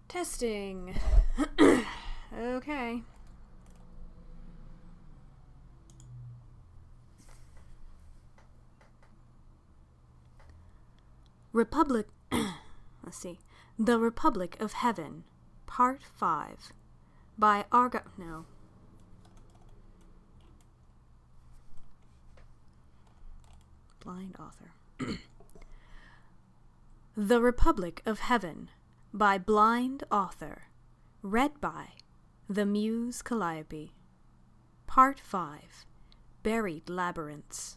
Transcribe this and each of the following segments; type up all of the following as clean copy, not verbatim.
Testing. Okay. Republic... Let's see. The Republic of Heaven, Part 5. By No. Blind author. The Republic of Heaven, by Blind Author. Read by The Muse Calliope. Part 5. Buried Labyrinths.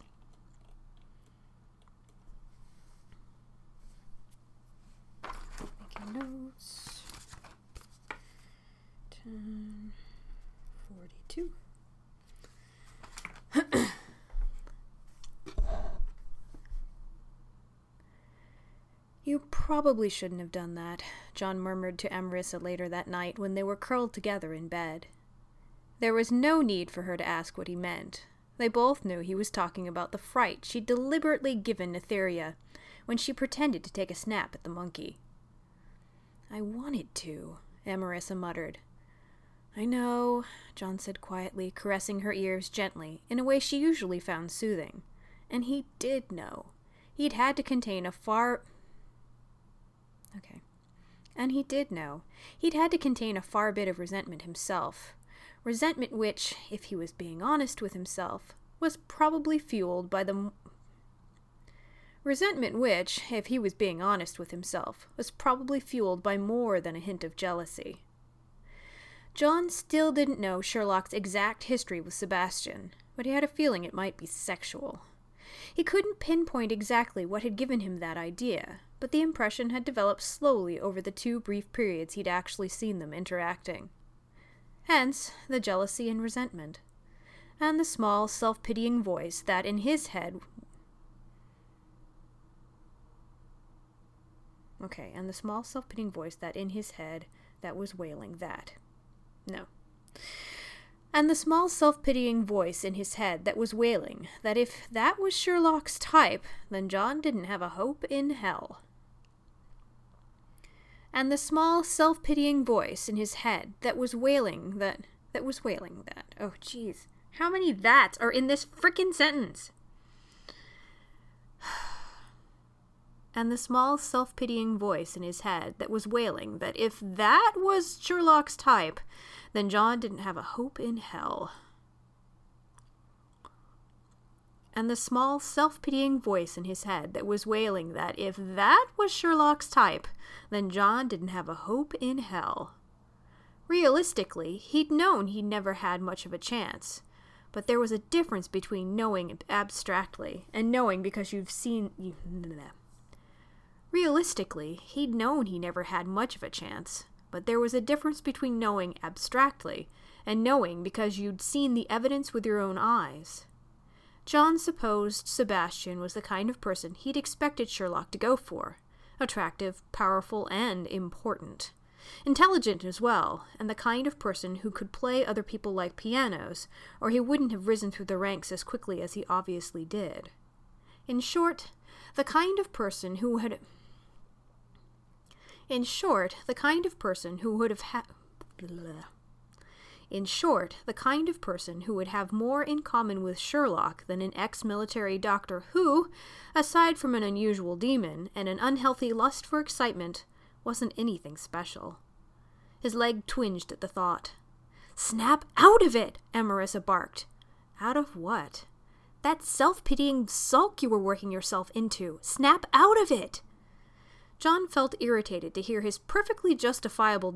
Making notes. 10:42. You probably shouldn't have done that, John murmured to Amarissa later that night when they were curled together in bed. There was no need for her to ask what he meant. They both knew he was talking about the fright she'd deliberately given Etheria when she pretended to take a snap at the monkey. I wanted to, Amarissa muttered. I know, John said quietly, caressing her ears gently, in a way she usually found soothing. And he did know. He'd had to contain a far bit of resentment himself. Resentment which, if he was being honest with himself, was probably fueled by more than a hint of jealousy. John still didn't know Sherlock's exact history with Sebastian, but he had a feeling it might be sexual. He couldn't pinpoint exactly what had given him that idea, but the impression had developed slowly over the 2 brief periods he'd actually seen them interacting. Hence, the jealousy and resentment, and the small, self-pitying voice that in his head... that was wailing that. No. And the small self-pitying voice in his head that was wailing that if that was Sherlock's type, then John didn't have a hope in hell. And the small self-pitying voice in his head that was wailing that... Oh, jeez. How many that's are in this frickin' sentence? And the small self-pitying voice in his head that was wailing that if that was Sherlock's type, then John didn't have a hope in hell. And the small self-pitying voice in his head that was wailing that if that was Sherlock's type, then John didn't have a hope in hell. Realistically, he'd known he'd never had much of a chance, but there was a difference between knowing abstractly and knowing because you've seen... Realistically, he'd known he never had much of a chance, but there was a difference between knowing abstractly and knowing because you'd seen the evidence with your own eyes. John supposed Sebastian was the kind of person he'd expected Sherlock to go for. Attractive, powerful, and important. Intelligent as well, and the kind of person who could play other people like pianos, or he wouldn't have risen through the ranks as quickly as he obviously did. In short, the kind of person who would have more in common with Sherlock than an ex-military doctor who, aside from an unusual demon and an unhealthy lust for excitement, wasn't anything special. His leg twinged at the thought. "Snap out of it!" Amarissa barked. Out of what? That self-pitying sulk you were working yourself into. Snap out of it! John felt irritated to hear his perfectly justifiable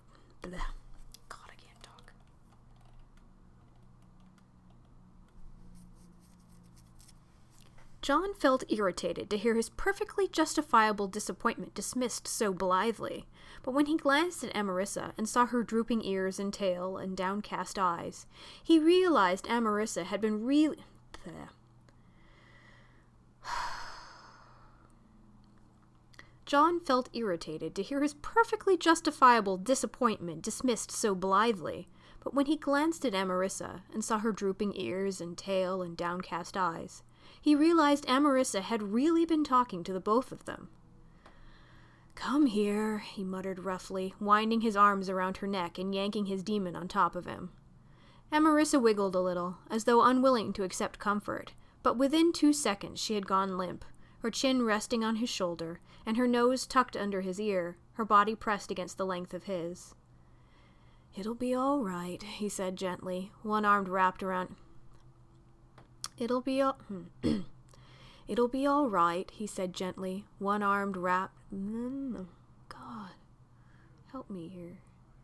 John felt irritated to hear his perfectly justifiable disappointment dismissed so blithely, but when he glanced at Amarissa and saw her drooping ears and tail and downcast eyes, he realized Amarissa had been really... John felt irritated to hear his perfectly justifiable disappointment dismissed so blithely, but when he glanced at Amarissa and saw her drooping ears and tail and downcast eyes, he realized Amarissa had really been talking to the both of them. "Come here," he muttered roughly, winding his arms around her neck and yanking his demon on top of him. Amarissa wiggled a little, as though unwilling to accept comfort, but within 2 seconds she had gone limp, her chin resting on his shoulder, and her nose tucked under his ear, her body pressed against the length of his. "It'll be all right," he said gently, one arm wrapped around... It'll be all right, he said gently, one arm wrapped... God, help me here.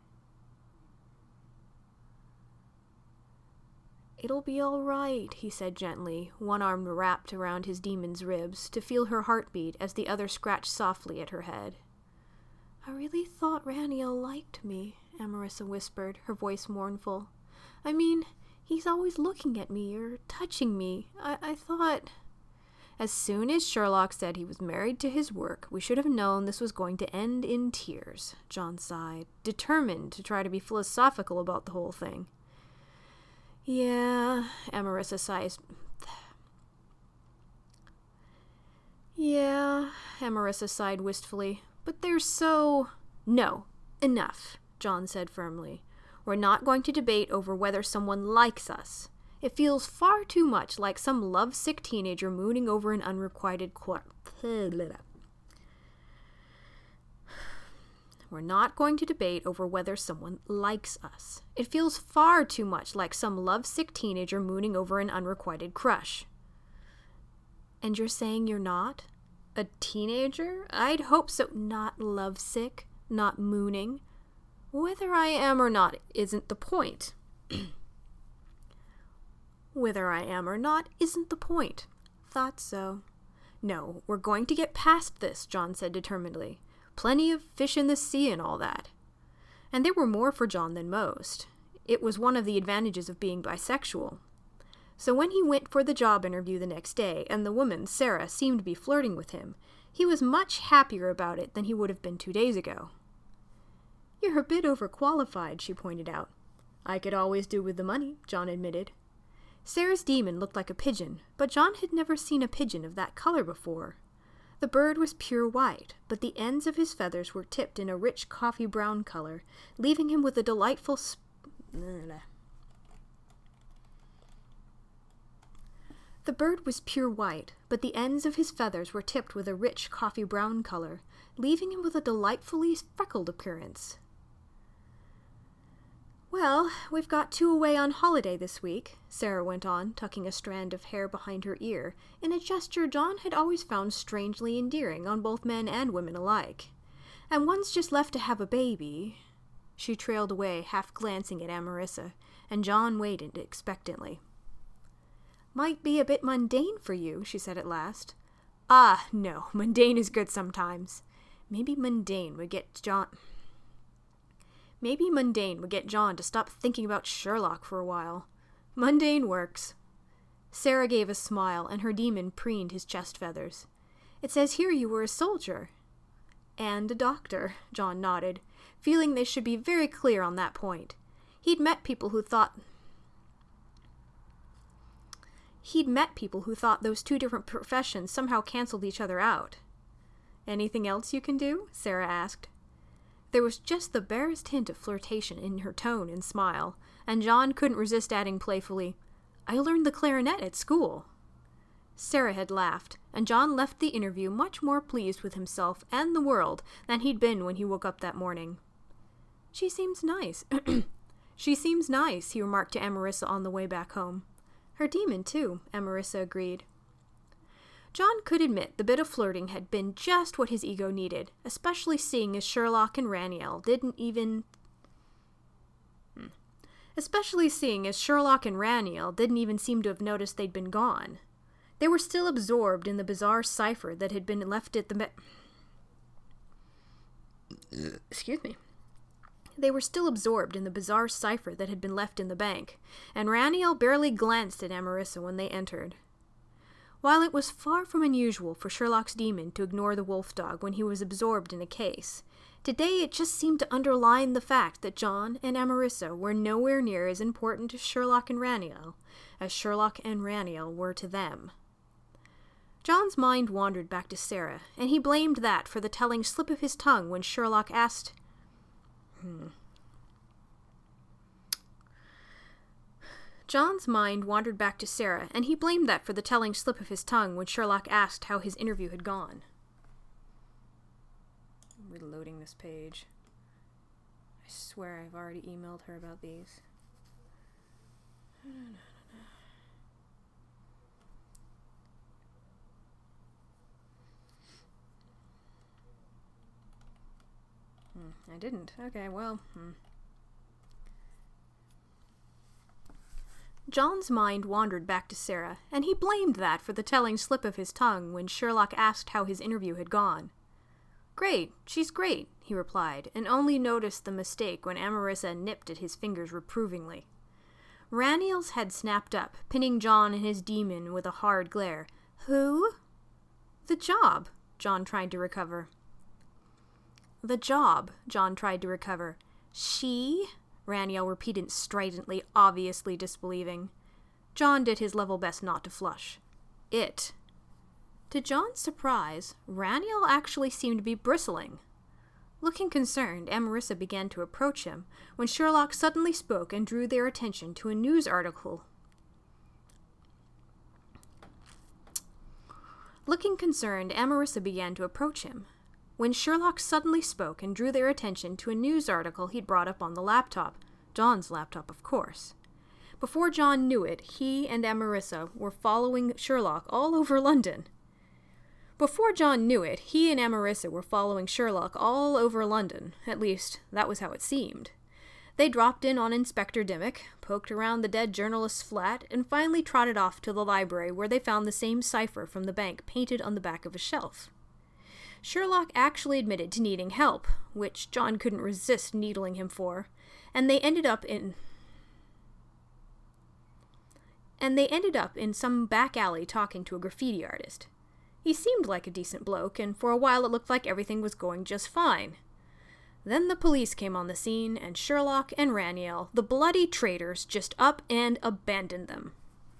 "It'll be all right," he said gently, one arm wrapped around his demon's ribs, to feel her heartbeat as the other scratched softly at her head. "I really thought Raniel liked me," Amarissa whispered, her voice mournful. "I mean, he's always looking at me or touching me. I thought..." "As soon as Sherlock said he was married to his work, we should have known this was going to end in tears," John sighed, determined to try to be philosophical about the whole thing. Yeah, Amarissa sighed wistfully, "but they're so..." "No, enough," John said firmly. "We're not going to debate over whether someone likes us. It feels far too much like some lovesick teenager mooning over an unrequited We're not going to debate over whether someone likes us. It feels far too much like some lovesick teenager mooning over an unrequited crush." "And you're saying you're not? A teenager? I'd hope so." "Not lovesick, not mooning. Whether I am or not isn't the point." "Whether I am or not isn't the point. Thought so." "No, we're going to get past this," John said determinedly. "Plenty of fish in the sea and all that." And there were more for John than most. It was one of the advantages of being bisexual. So when he went for the job interview the next day, and the woman, Sarah, seemed to be flirting with him, he was much happier about it than he would have been 2 days ago. "You're a bit overqualified," she pointed out. "I could always do with the money," John admitted. Sarah's demon looked like a pigeon, but John had never seen a pigeon of that color before. The bird was pure white, but the ends of his feathers were tipped in a rich coffee-brown color, leaving him with a delightful The bird was pure white, but the ends of his feathers were tipped with a rich coffee-brown color, leaving him with a delightfully freckled appearance. "Well, we've got 2 away on holiday this week," Sarah went on, tucking a strand of hair behind her ear, in a gesture John had always found strangely endearing on both men and women alike. "And one's just left to have a baby." She trailed away, half glancing at Amarissa, and John waited expectantly. "Might be a bit mundane for you," she said at last. "Ah, no, mundane is good sometimes. Maybe mundane would get John to stop thinking about Sherlock for a while. Mundane works." Sarah gave a smile, and her demon preened his chest feathers. "It says here you were a soldier." "And a doctor," John nodded, feeling they should be very clear on that point. He'd met people who thought those 2 different professions somehow canceled each other out. "Anything else you can do?" Sarah asked. There was just the barest hint of flirtation in her tone and smile, and John couldn't resist adding playfully, "I learned the clarinet at school." Sarah had laughed, and John left the interview much more pleased with himself and the world than he'd been when he woke up that morning. "She seems nice." "She seems nice," he remarked to Amarissa on the way back home. "Her demon, too," Amarissa agreed. John could admit the bit of flirting had been just what his ego needed, especially seeing as Sherlock and Raniel didn't even seem to have noticed they'd been gone. They were still absorbed in the bizarre cipher that had been left at the They were still absorbed in the bizarre cipher that had been left in the bank, and Raniel barely glanced at Amarissa when they entered. While it was far from unusual for Sherlock's demon to ignore the wolf dog when he was absorbed in a case, today it just seemed to underline the fact that John and Amarissa were nowhere near as important to Sherlock and Raniel as Sherlock and Raniel were to them. John's mind wandered back to Sarah, and he blamed that for the telling slip of his tongue when Sherlock asked... John's mind wandered back to Sarah, and he blamed that for the telling slip of his tongue when Sherlock asked how his interview had gone. I'm reloading this page. I swear I've already emailed her about these. I didn't. Okay, well... John's mind wandered back to Sarah, and he blamed that for the telling slip of his tongue when Sherlock asked how his interview had gone. "Great, she's great," he replied, and only noticed the mistake when Amarissa nipped at his fingers reprovingly. Raniel's head snapped up, pinning John and his demon with a hard glare. "Who?" "The job," John tried to recover. "The job," John tried to recover. "She?" Raniel repeated stridently, obviously disbelieving. John did his level best not to flush. "It." To John's surprise, Raniel actually seemed to be bristling. Looking concerned, Amarissa began to approach him, when Sherlock suddenly spoke and drew their attention to a news article. Looking concerned, Amarissa began to approach him, when Sherlock suddenly spoke and drew their attention to a news article he'd brought up on the laptop. John's laptop, of course. Before John knew it, he and Amarissa were following Sherlock all over London. Before John knew it, he and Amarissa were following Sherlock all over London. At least, that was how it seemed. They dropped in on Inspector Dimmock, poked around the dead journalist's flat, and finally trotted off to the library where they found the same cipher from the bank painted on the back of a shelf. Sherlock actually admitted to needing help, which John couldn't resist needling him for, and they ended up in some back alley talking to a graffiti artist. He seemed like a decent bloke, and for a while it looked like everything was going just fine. Then the police came on the scene, and Sherlock and Raniel, the bloody traitors, just up and abandoned them.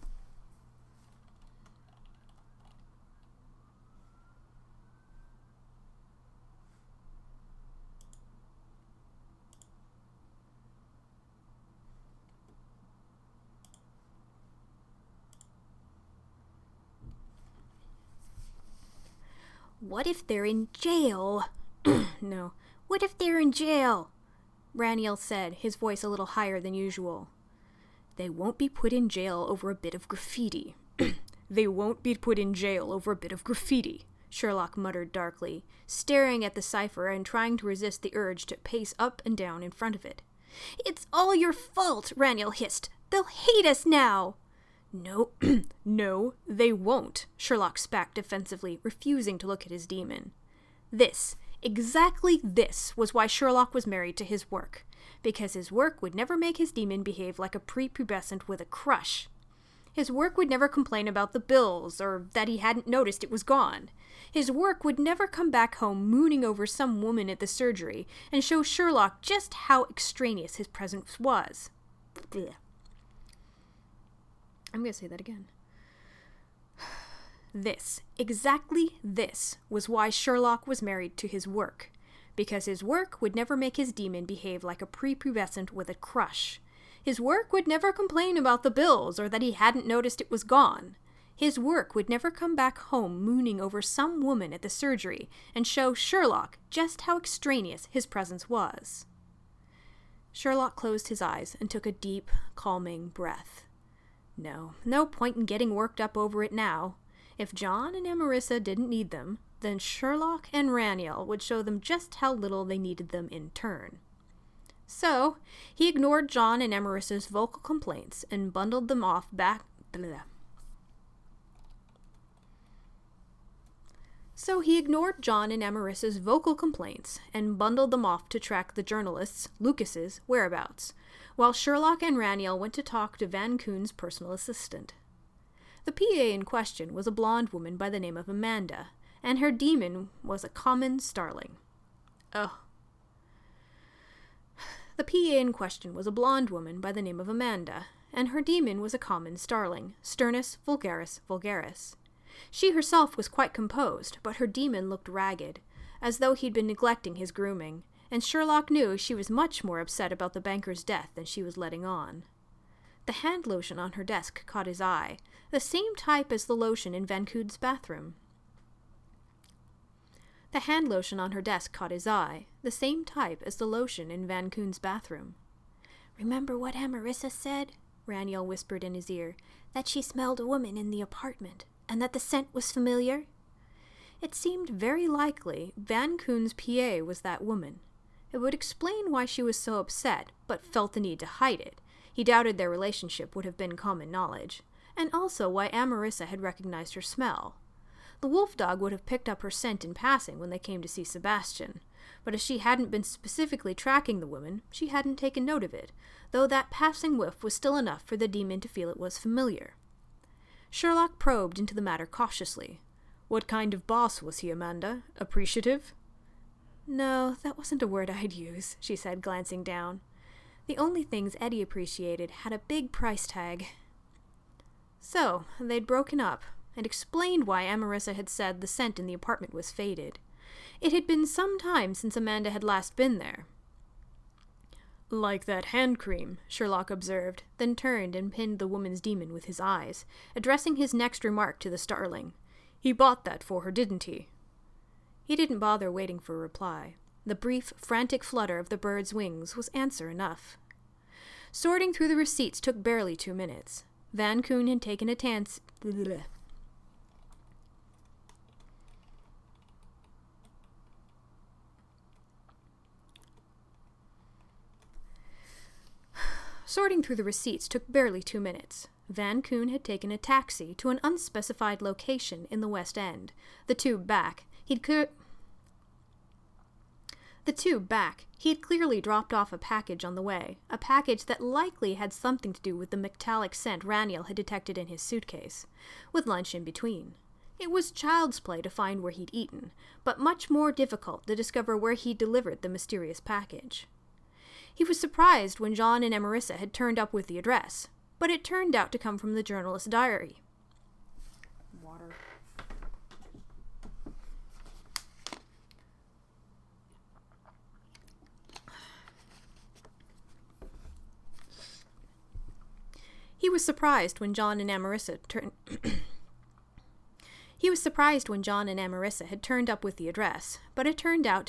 "What if they're in jail?" No. "What if they're in jail?" Raniel said, his voice a little higher than usual. "They won't be put in jail over a bit of graffiti." "They won't be put in jail over a bit of graffiti," Sherlock muttered darkly, staring at the cipher and trying to resist the urge to pace up and down in front of it. "It's all your fault," Raniel hissed. "They'll hate us now." "No, no, they won't," Sherlock spat defensively, refusing to look at his demon. This, exactly this, was why Sherlock was married to his work, because his work would never make his demon behave like a prepubescent with a crush. His work would never complain about the bills, or that he hadn't noticed it was gone. His work would never come back home mooning over some woman at the surgery and show Sherlock just how extraneous his presence was. Blech. I'm going to say that again. This, exactly this, was why Sherlock was married to his work, because his work would never make his demon behave like a prepubescent with a crush. His work would never complain about the bills or that he hadn't noticed it was gone. His work would never come back home mooning over some woman at the surgery and show Sherlock just how extraneous his presence was. Sherlock closed his eyes and took a deep, calming breath. No point in getting worked up over it now. If John and Amarissa didn't need them, then Sherlock and Raniel would show them just how little they needed them in turn. So, he ignored John and Amarissa's vocal complaints and bundled them off back... So he ignored John and Amarissa's vocal complaints and bundled them off to track the journalist's, Lucas's, whereabouts, while Sherlock and Raniel went to talk to Van Koon's personal assistant. The PA in question was a blonde woman by the name of Amanda, and her demon was a common starling. The PA in question was a blonde woman by the name of Amanda, and her demon was a common starling, Sturnus vulgaris vulgaris. She herself was quite composed, but her demon looked ragged, as though he'd been neglecting his grooming, and Sherlock knew she was much more upset about the banker's death than she was letting on. The hand lotion on her desk caught his eye, the same type as the lotion in Van Coon's bathroom. The hand lotion on her desk caught his eye, the same type as the lotion in Van Coon's bathroom. "Remember what Amarissa said?" Raniel whispered in his ear, "that she smelled a woman in the apartment, and that the scent was familiar?" It seemed very likely Van Coon's PA was that woman. It would explain why she was so upset, but felt the need to hide it. He doubted their relationship would have been common knowledge, and also why Amarissa had recognized her smell. The wolf dog would have picked up her scent in passing when they came to see Sebastian, but as she hadn't been specifically tracking the woman, she hadn't taken note of it, though that passing whiff was still enough for the demon to feel it was familiar. Sherlock probed into the matter cautiously. "What kind of boss was he, Amanda? Appreciative?" "No, that wasn't a word I'd use," she said, glancing down. "The only things Eddie appreciated had a big price tag." So, they'd broken up, and explained why Amarissa had said the scent in the apartment was faded. It had been some time since Amanda had last been there. "Like that hand cream," Sherlock observed, then turned and pinned the woman's demon with his eyes, addressing his next remark to the starling. "He bought that for her, didn't he?" He didn't bother waiting for a reply. The brief, frantic flutter of the bird's wings was answer enough. Sorting through the receipts took barely 2 minutes. Van Coon had taken a Sorting through the receipts took barely 2 minutes. Van Coon had taken a taxi to an unspecified location in the West End. The tube back, he had clearly dropped off a package on the way, a package that likely had something to do with the metallic scent Raniel had detected in his suitcase, with lunch in between. It was child's play to find where he'd eaten, but much more difficult to discover where he'd delivered the mysterious package. He was surprised when John and Amarissa had turned up with the address, but it turned out to come from the journalist's diary. Water. He was surprised when John and Amarissa had turned up with the address, but it turned out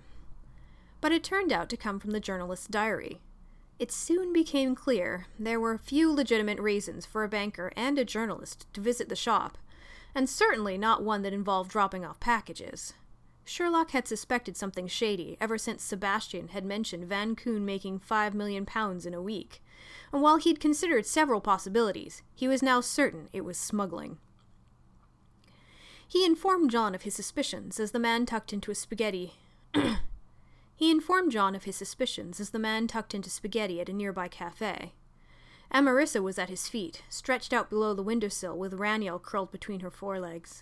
to come from the journalist's diary. It soon became clear there were few legitimate reasons for a banker and a journalist to visit the shop, and certainly not one that involved dropping off packages. Sherlock had suspected something shady ever since Sebastian had mentioned Van Coon making £5 million in a week, and while he'd considered several possibilities, he was now certain it was smuggling. He informed John of his suspicions as the man tucked into spaghetti at a nearby cafe. Amarissa was at his feet, stretched out below the windowsill with Raniel curled between her forelegs.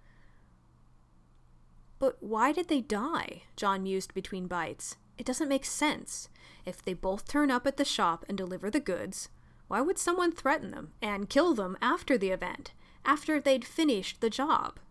"But why did they die?" John mused between bites. "It doesn't make sense. If they both turn up at the shop and deliver the goods, why would someone threaten them and kill them after the event, after they'd finished the job?"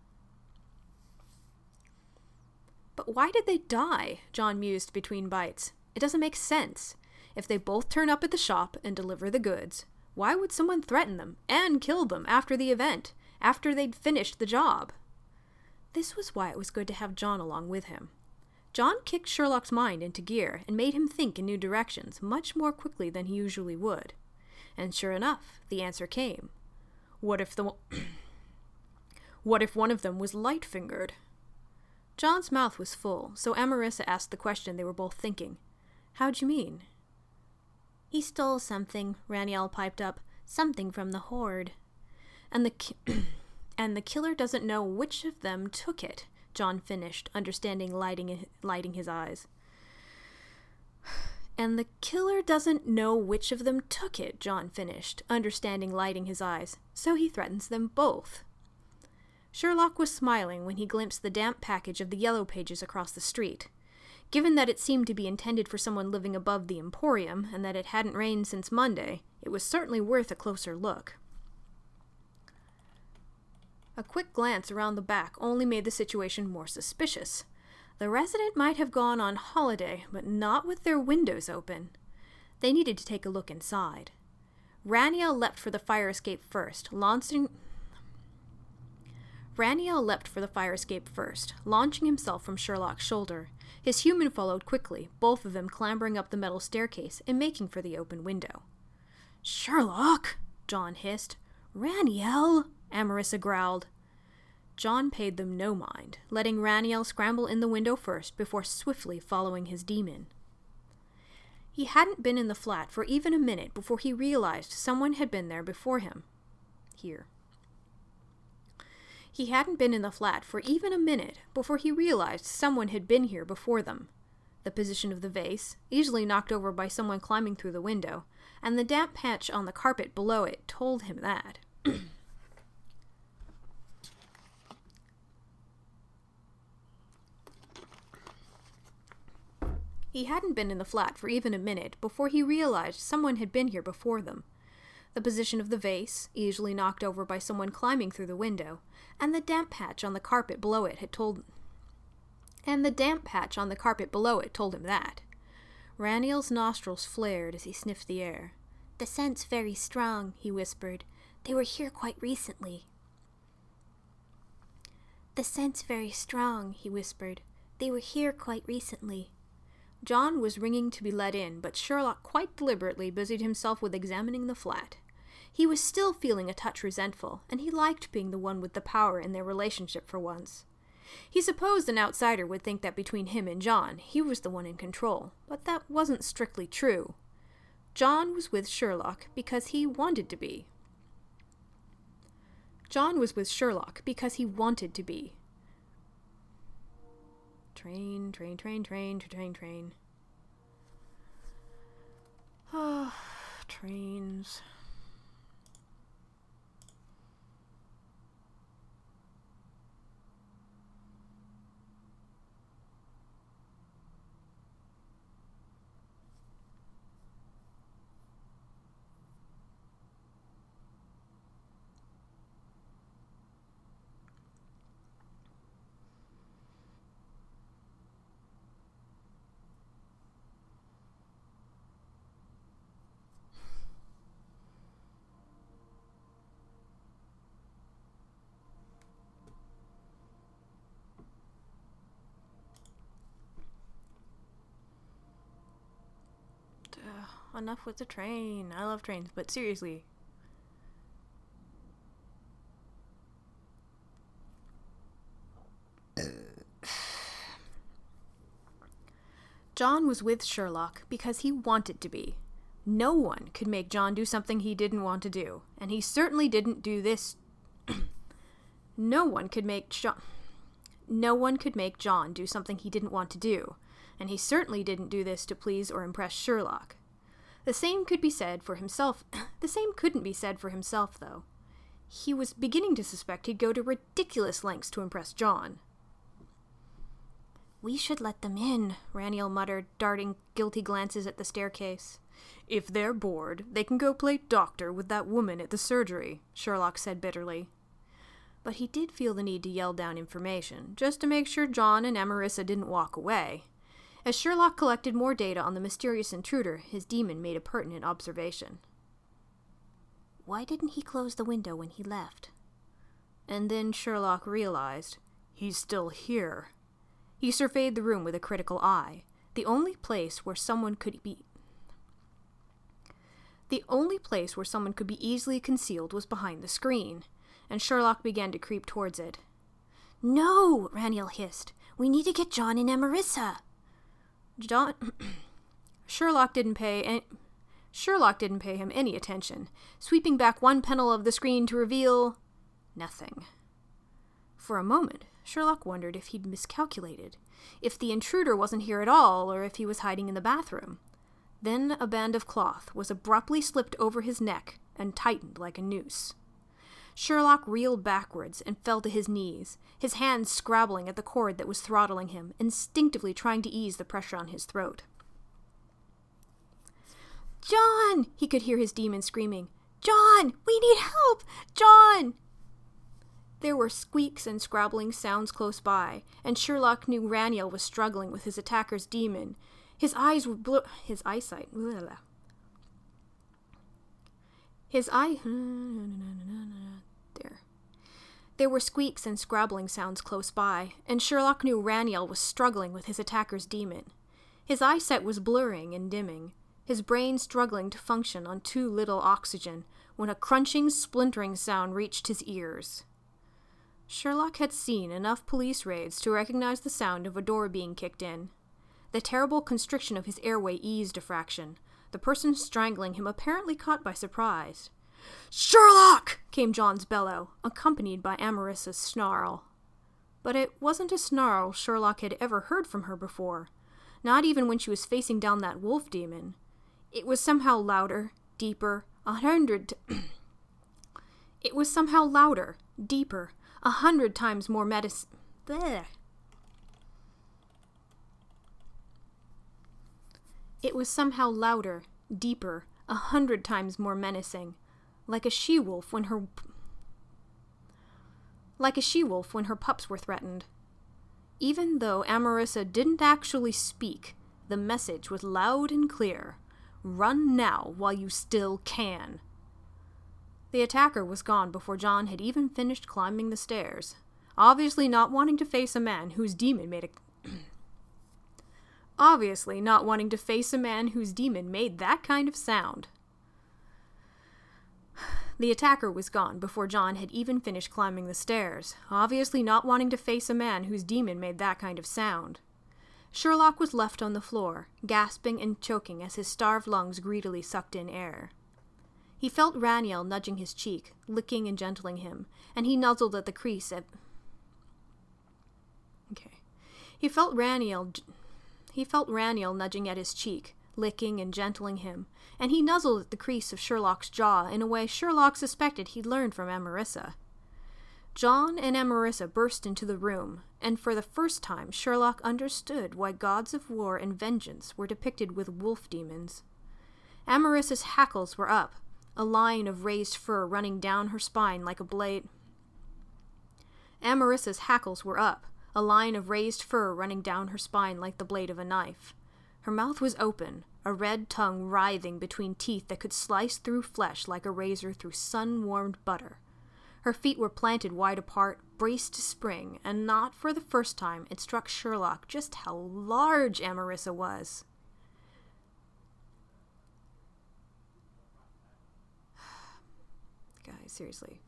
"But why did they die?" John mused between bites. "It doesn't make sense. If they both turn up at the shop and deliver the goods, why would someone threaten them and kill them after the event, after they'd finished the job?" This was why it was good to have John along with him. John kicked Sherlock's mind into gear and made him think in new directions much more quickly than he usually would. And sure enough, the answer came. What if one of them was light-fingered? John's mouth was full, so Amarissa asked the question they were both thinking. "How'd you mean?" "He stole something," Raniel piped up. "Something from the hoard." And the killer doesn't know which of them took it," John finished, understanding, lighting his eyes. "And the killer doesn't know which of them took it," John finished, understanding, lighting his eyes. "So he threatens them both." Sherlock was smiling when he glimpsed the damp package of the Yellow Pages across the street. Given that it seemed to be intended for someone living above the Emporium, and that it hadn't rained since Monday, it was certainly worth a closer look. A quick glance around the back only made the situation more suspicious. The resident might have gone on holiday, but not with their windows open. They needed to take a look inside. Raniel leapt for the fire escape first, launching himself from Sherlock's shoulder. His human followed quickly, both of them clambering up the metal staircase and making for the open window. "Sherlock!" John hissed. "Raniel!" Amarissa growled. John paid them no mind, letting Raniel scramble in the window first before swiftly following his demon. He hadn't been in the flat for even a minute before he realized someone had been there before him. He hadn't been in the flat for even a minute before he realized someone had been here before them. The position of the vase, easily knocked over by someone climbing through the window, and the damp patch on the carpet below it told him that. He hadn't been in the flat for even a minute before he realized someone had been here before them. The position of the vase, easily knocked over by someone climbing through the window, and the damp patch on the carpet below it told him that. Raniel's nostrils flared as he sniffed the air. "The scent's very strong," he whispered. "They were here quite recently." "The scent's very strong," he whispered. "They were here quite recently." John was ringing to be let in, but Sherlock quite deliberately busied himself with examining the flat. He was still feeling a touch resentful, and he liked being the one with the power in their relationship for once. He supposed an outsider would think that between him and John, he was the one in control, but that wasn't strictly true. John was with Sherlock because he wanted to be. Train. Trains. Enough with the train. I love trains, but seriously. John was with Sherlock because he wanted to be. No one could make John do something he didn't want to do, and he certainly didn't do this. No one could make John do something he didn't want to do, and he certainly didn't do this to please or impress Sherlock. The same couldn't be said for himself, though. He was beginning to suspect he'd go to ridiculous lengths to impress John. "We should let them in," Raniel muttered, darting guilty glances at the staircase. "If they're bored, they can go play doctor with that woman at the surgery," Sherlock said bitterly. But he did feel the need to yell down information, just to make sure John and Amarissa didn't walk away. As Sherlock collected more data on the mysterious intruder, his demon made a pertinent observation. "Why didn't he close the window when he left?" And then Sherlock realized, he's still here. He surveyed the room with a critical eye. The only place where someone could be easily concealed was behind the screen, and Sherlock began to creep towards it. "No!" Raniel hissed. "We need to get John and Amarissa." Sherlock didn't pay him any attention, sweeping back one panel of the screen to reveal nothing. For a moment, Sherlock wondered if he'd miscalculated, if the intruder wasn't here at all, or if he was hiding in the bathroom. Then a band of cloth was abruptly slipped over his neck and tightened like a noose. Sherlock reeled backwards and fell to his knees, his hands scrabbling at the cord that was throttling him, instinctively trying to ease the pressure on his throat. "John!" he could hear his demon screaming. "John! We need help! John!" There were squeaks and scrabbling sounds close by, and Sherlock knew Raniel was struggling with his attacker's demon. His eyes were his eyesight. His eye... There. There were squeaks and scrabbling sounds close by, and Sherlock knew Raniel was struggling with his attacker's demon. His eyesight was blurring and dimming, his brain struggling to function on too little oxygen, when a crunching, splintering sound reached his ears. Sherlock had seen enough police raids to recognize the sound of a door being kicked in. The terrible constriction of his airway eased a fraction, the person strangling him apparently caught by surprise. "Sherlock!" came John's bellow, accompanied by Amarissa's snarl. But it wasn't a snarl Sherlock had ever heard from her before, not even when she was facing down that wolf demon. It was somehow louder, deeper, 100 times more It was somehow louder, deeper, 100 times more menacing, like a she-wolf when her pups were threatened. Even though Amarissa didn't actually speak, the message was loud and clear. Run now while you still can. The attacker was gone before John had even finished climbing the stairs, obviously not wanting to face a man whose demon made that kind of sound. The attacker was gone before John had even finished climbing the stairs, obviously not wanting to face a man whose demon made that kind of sound. Sherlock was left on the floor, gasping and choking as his starved lungs greedily sucked in air. He felt Raniel nudging his cheek, licking and gentling him, and he nuzzled at the crease He felt Raniel nudging at his cheek, licking and gentling him, and he nuzzled at the crease of Sherlock's jaw in a way Sherlock suspected he'd learned from Amarissa. John and Amarissa burst into the room, and for the first time Sherlock understood why gods of war and vengeance were depicted with wolf demons. Amarissa's hackles were up, a line of raised fur running down her spine like a blade. Amarissa's hackles were up, a line of raised fur running down her spine like the blade of a knife. Her mouth was open, a red tongue writhing between teeth that could slice through flesh like a razor through sun-warmed butter. Her feet were planted wide apart, braced to spring, and not for the first time it struck Sherlock just how large Amarissa was. Guys, seriously.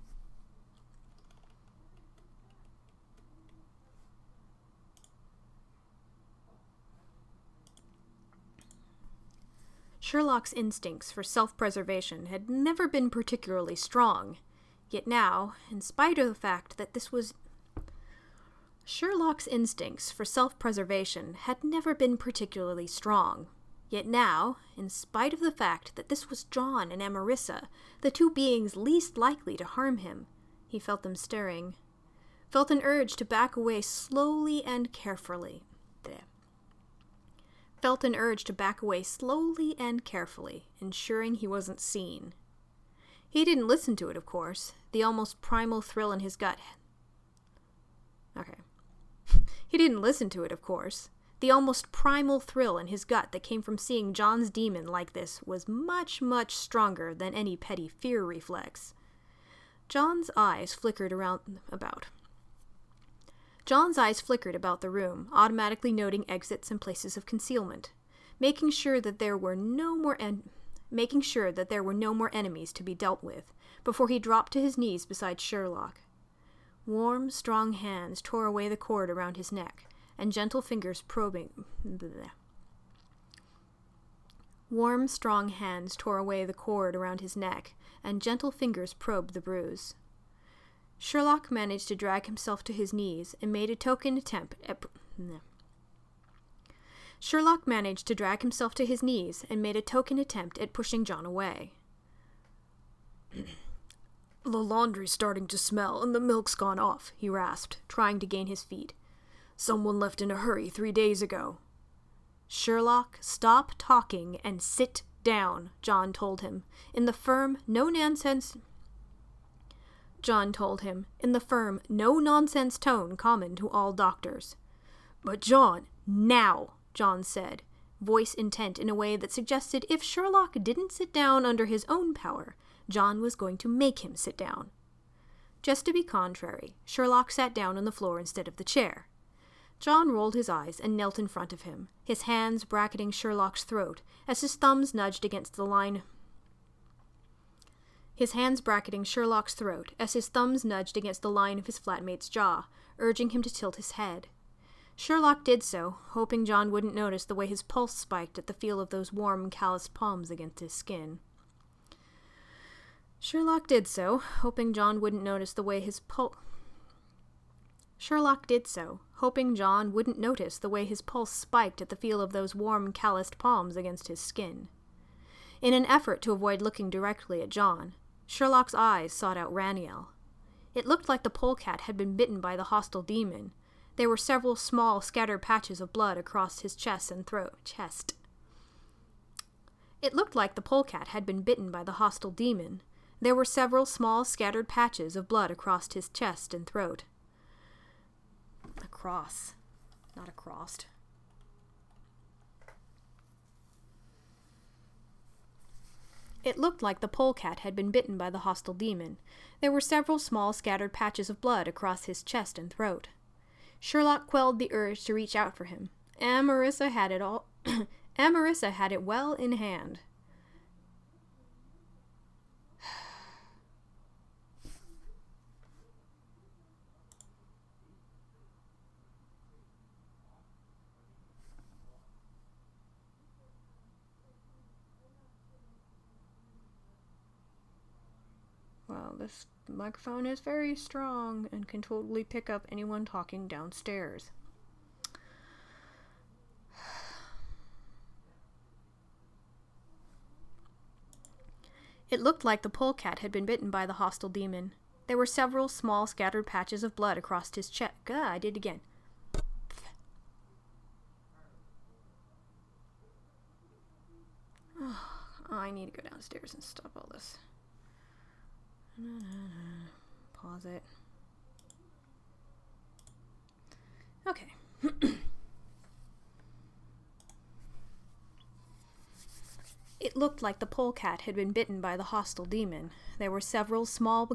Sherlock's instincts for self-preservation had never been particularly strong, yet now, in spite of the fact that this was... Sherlock's instincts for self-preservation had never been particularly strong, yet now, in spite of the fact that this was John and Amarissa, the two beings least likely to harm him, he felt them staring, felt an urge to back away slowly and carefully. Ensuring he wasn't seen. He didn't listen to it, of course. The almost primal thrill in his gut... He didn't listen to it, of course. The almost primal thrill in his gut that came from seeing John's demon like this was much, much stronger than any petty fear reflex. John's eyes flickered about the room, automatically noting exits and places of concealment, making sure that there were no more enemies to be dealt with, before he dropped to his knees beside Sherlock. Warm, strong hands tore away the cord around his neck, and gentle fingers probed the bruise. Sherlock managed to drag himself to his knees and made a token attempt at pushing John away. "The laundry's starting to smell and the milk's gone off," he rasped, trying to gain his feet. "Someone left in a hurry 3 days ago." "Sherlock, stop talking and sit down," John told him, in the firm, John told him, in the firm, no-nonsense tone common to all doctors. But John, now, John said, voice intent in a way that suggested if Sherlock didn't sit down under his own power, John was going to make him sit down. Just to be contrary, Sherlock sat down on the floor instead of the chair. John rolled his eyes and knelt in front of him, his hands bracketing Sherlock's throat as his thumbs nudged against the line. His hands bracketing Sherlock's throat as his thumbs nudged against the line of his flatmate's jaw, urging him to tilt his head. Sherlock did so, hoping John wouldn't notice the way his pulse spiked at the feel of those warm, calloused palms against his skin. Sherlock did so, hoping John wouldn't notice the way his pulse spiked at the feel of those warm, calloused palms against his skin. In an effort to avoid looking directly at John, Sherlock's eyes sought out Raniel. It looked like the polecat had been bitten by the hostile demon. There were several small, scattered patches of blood across his chest and throat. It looked like the polecat had been bitten by the hostile demon. There were several small, scattered patches of blood across his chest and throat. Across, not across. It looked like the polecat had been bitten by the hostile demon. There were several small, scattered patches of blood across his chest and throat. Sherlock quelled the urge to reach out for him. Amarissa had it all. Amarissa had it well in hand. Well, this microphone is very strong and can totally pick up anyone talking downstairs. It looked like the polecat had been bitten by the hostile demon. There were several small scattered patches of blood across his chest. I did it again. I need to go downstairs and stop all this. Pause it. Okay. It looked like the polecat had been bitten by the hostile demon. There were several small...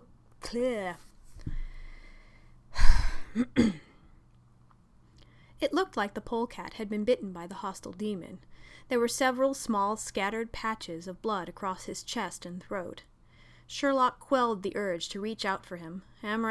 It looked like the polecat had been bitten by the hostile demon. There were several small, scattered patches of blood across his chest and throat. Sherlock quelled the urge to reach out for him.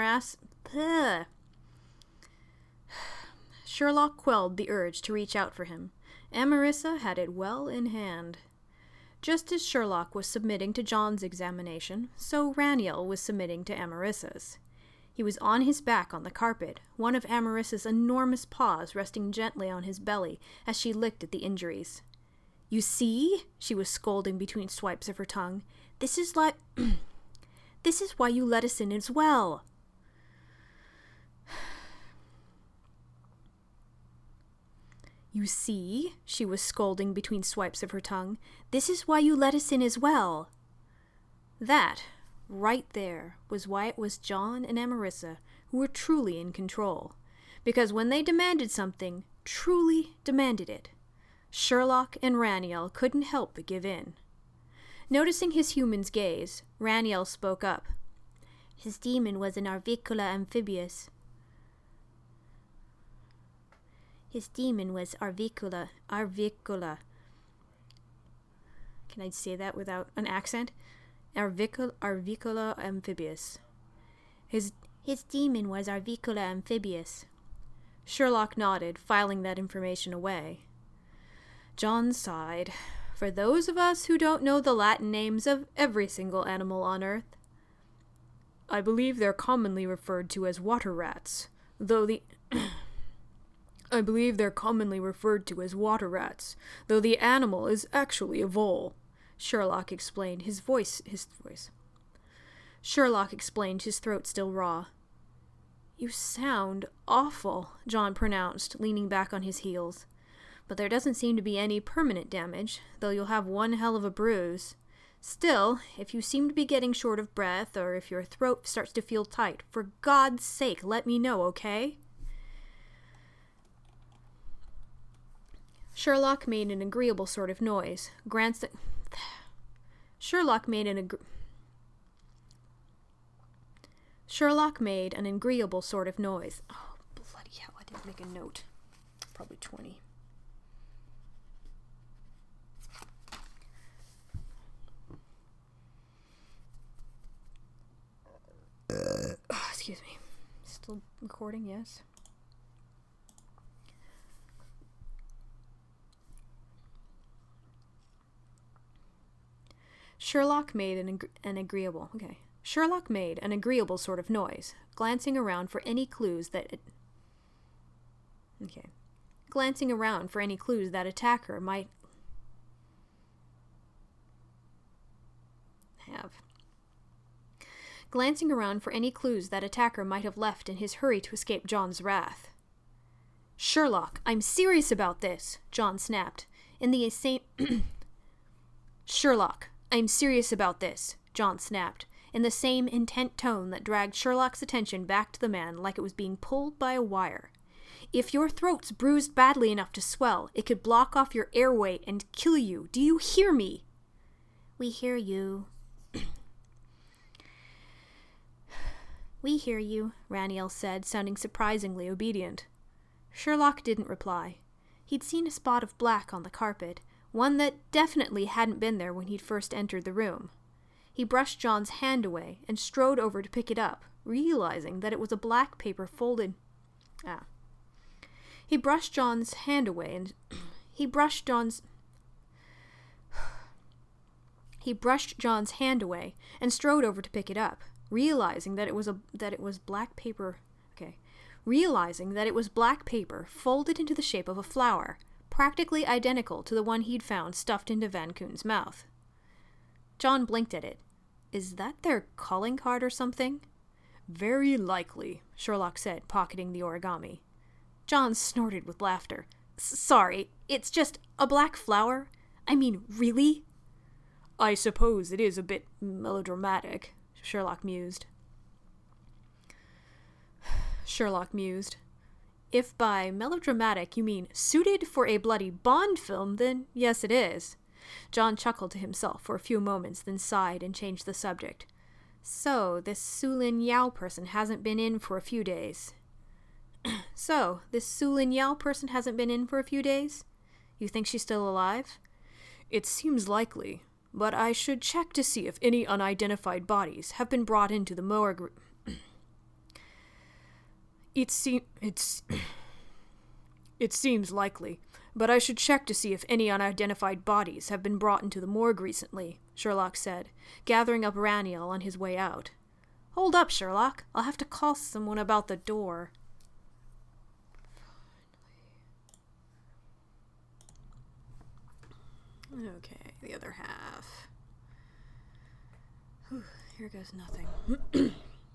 Sherlock quelled the urge to reach out for him. Amarissa had it well in hand. Just as Sherlock was submitting to John's examination, so Raniel was submitting to Amarissa's. He was on his back on the carpet, one of Amarissa's enormous paws resting gently on his belly as she licked at the injuries. "You see?" she was scolding between swipes of her tongue. "This is like... This is why you let us in as well." "You see?" she was scolding between swipes of her tongue. "This is why you let us in as well." That, right there, was why it was John and Amarissa who were truly in control. Because when they demanded something, truly demanded it, Sherlock and Raniel couldn't help but give in. Noticing his human's gaze, Raniel spoke up. "His demon was an Arvicula amphibius." His demon was Arvicula. Can I say that without an accent? Arvicula amphibius. His demon was Arvicula amphibius. Sherlock nodded, filing that information away. John sighed. For those of us who don't know the Latin names of every single animal on Earth, I believe they're commonly referred to as water rats, though the animal is actually a vole, Sherlock explained, his voice. Sherlock explained, his throat still raw. "You sound awful," John pronounced, leaning back on his heels. "But there doesn't seem to be any permanent damage, though you'll have one hell of a bruise. Still, if you seem to be getting short of breath, or if your throat starts to feel tight, for God's sake, let me know, okay? Sherlock made an agreeable sort of noise, Sherlock made an agreeable sort of noise. Oh, bloody hell, I didn't make a note. Probably 20. Excuse me. Still recording, yes. Sherlock made an agreeable sort of noise, glancing around for any clues that attacker might have. Glancing around for any clues that attacker might have left in his hurry to escape John's wrath. Sherlock, I'm serious about this, John snapped. Sherlock, I'm serious about this, John snapped, in the same intent tone that dragged Sherlock's attention back to the man like it was being pulled by a wire. If your throat's bruised badly enough to swell, it could block off your airway and kill you. Do you hear me? We hear you. We hear you, Raniel said, sounding surprisingly obedient. Sherlock didn't reply. He'd seen a spot of black on the carpet, one that definitely hadn't been there when he'd first entered the room. He brushed John's hand away and strode over to pick it up, realizing that it was a black paper folded... He brushed John's hand away and... He brushed John's hand away and strode over to pick it up, realizing that it was black paper folded into the shape of a flower, practically identical to the one he'd found stuffed into Van Koon's mouth. John blinked at it. Is that their calling card or something? Very likely, Sherlock said, pocketing the origami. John snorted with laughter. Sorry, it's just a black flower? I mean, really? I suppose it is a bit melodramatic, Sherlock mused. If by melodramatic you mean suited for a bloody Bond film, then yes it is. John chuckled to himself for a few moments, then sighed and changed the subject. So, this Su Lin Yao person hasn't been in for a few days. You think she's still alive? It seems likely, but I should check to see if any unidentified bodies have been brought into the morgue. It seems likely, but I should check to see if any unidentified bodies have been brought into the morgue recently, Sherlock said, gathering up Raniel on his way out. Hold up, Sherlock. I'll have to call someone about the door. Okay, the other half. Whew, here goes nothing.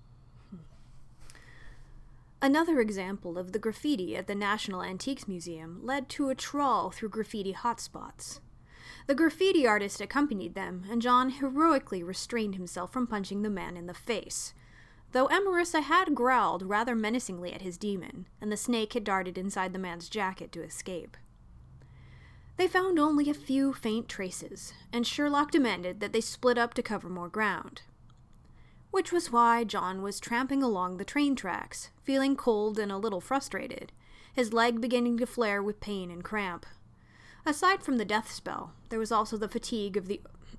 Another example of the graffiti at the National Antiques Museum led to a trawl through graffiti hotspots. The graffiti artist accompanied them, and John heroically restrained himself from punching the man in the face, though Emerissa had growled rather menacingly at his demon, and the snake had darted inside the man's jacket to escape. They found only a few faint traces, and Sherlock demanded that they split up to cover more ground. Which was why John was tramping along the train tracks, feeling cold and a little frustrated, his leg beginning to flare with pain and cramp. Aside from the death spell, there was also the fatigue of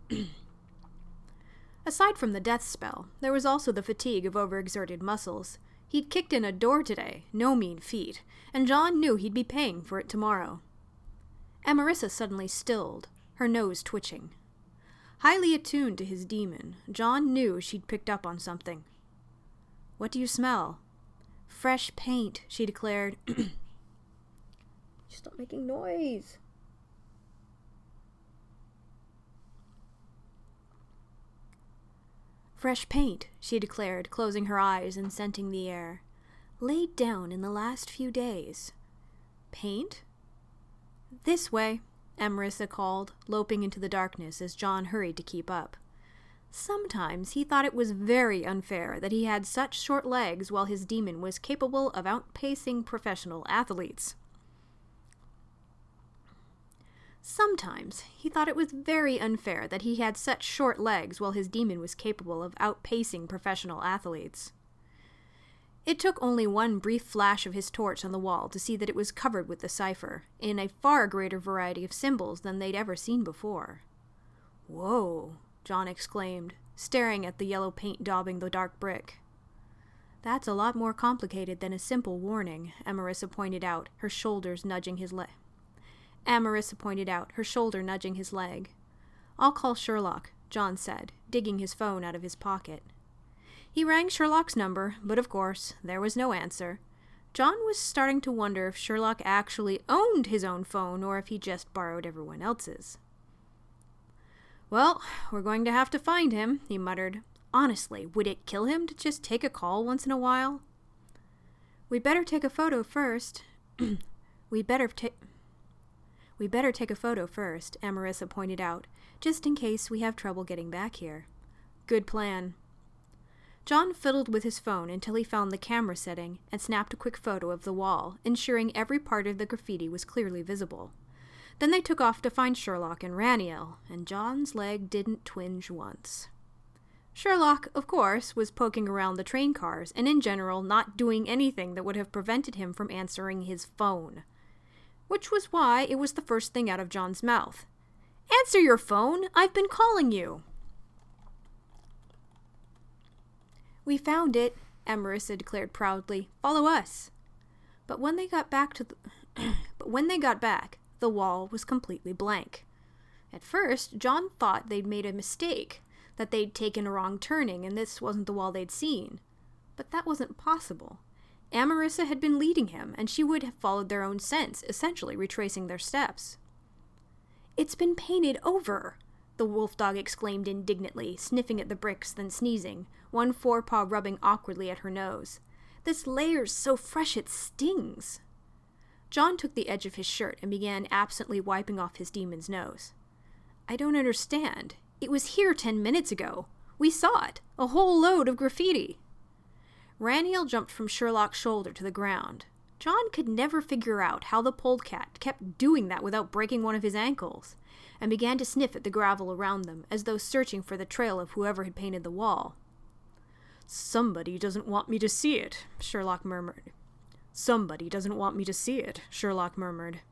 overexerted muscles. He'd kicked in a door today, no mean feat, and John knew he'd be paying for it tomorrow. Emerissa suddenly stilled, her nose twitching. Highly attuned to his demon, John knew she'd picked up on something. What do you smell? Fresh paint, she declared. Stop making noise. Fresh paint, she declared, closing her eyes and scenting the air. Laid down in the last few days. Paint? This way, Emerissa called, loping into the darkness as John hurried to keep up. Sometimes he thought it was very unfair that he had such short legs while his demon was capable of outpacing professional athletes. Sometimes he thought it was very unfair that he had such short legs while his demon was capable of outpacing professional athletes. It took only one brief flash of his torch on the wall to see that it was covered with the cipher, in a far greater variety of symbols than they'd ever seen before. "Whoa," John exclaimed, staring at the yellow paint daubing the dark brick. "That's a lot more complicated than a simple warning," Emerissa pointed out, her shoulder nudging his leg. "I'll call Sherlock," John said, digging his phone out of his pocket. He rang Sherlock's number, but of course, there was no answer. John was starting to wonder if Sherlock actually owned his own phone or if he just borrowed everyone else's. "Well, we're going to have to find him," he muttered. "Honestly, would it kill him to just take a call once in a while?" "We better take a photo first." We better take a photo first, Emerissa pointed out, just in case we have trouble getting back here. "Good plan." John fiddled with his phone until he found the camera setting and snapped a quick photo of the wall, ensuring every part of the graffiti was clearly visible. Then they took off to find Sherlock and Raniel, and John's leg didn't twinge once. Sherlock, of course, was poking around the train cars and in general not doing anything that would have prevented him from answering his phone. Which was why it was the first thing out of John's mouth. "Answer your phone! I've been calling you!" "We found it," Emerissa declared proudly. "Follow us." But when they got back, the wall was completely blank. At first, John thought they'd made a mistake, that they'd taken a wrong turning and this wasn't the wall they'd seen. But that wasn't possible. Emerissa had been leading him, and she would have followed their own scents, essentially retracing their steps. "It's been painted over!" the wolf dog exclaimed indignantly, sniffing at the bricks, then sneezing, one forepaw rubbing awkwardly at her nose. "This layer's so fresh it stings!" John took the edge of his shirt and began absently wiping off his demon's nose. "I don't understand. It was here 10 minutes ago. We saw it. A whole load of graffiti." Raniel jumped from Sherlock's shoulder to the ground. John could never figure out how the polecat kept doing that without breaking one of his ankles, and began to sniff at the gravel around them, as though searching for the trail of whoever had painted the wall. "Somebody doesn't want me to see it," Sherlock murmured. "Somebody doesn't want me to see it," Sherlock murmured.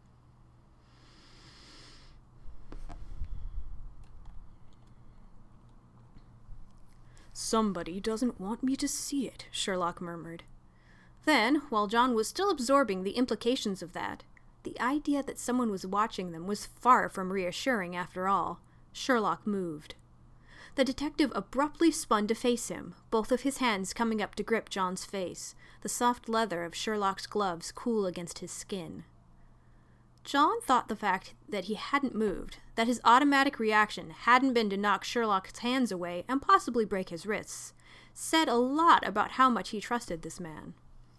"Somebody doesn't want me to see it," Sherlock murmured. Then, while John was still absorbing the implications of that, the idea that someone was watching them was far from reassuring after all, Sherlock moved. The detective abruptly spun to face him, both of his hands coming up to grip John's face, the soft leather of Sherlock's gloves cool against his skin. John thought the fact that he hadn't moved, that his automatic reaction hadn't been to knock Sherlock's hands away and possibly break his wrists, said a lot about how much he trusted this man.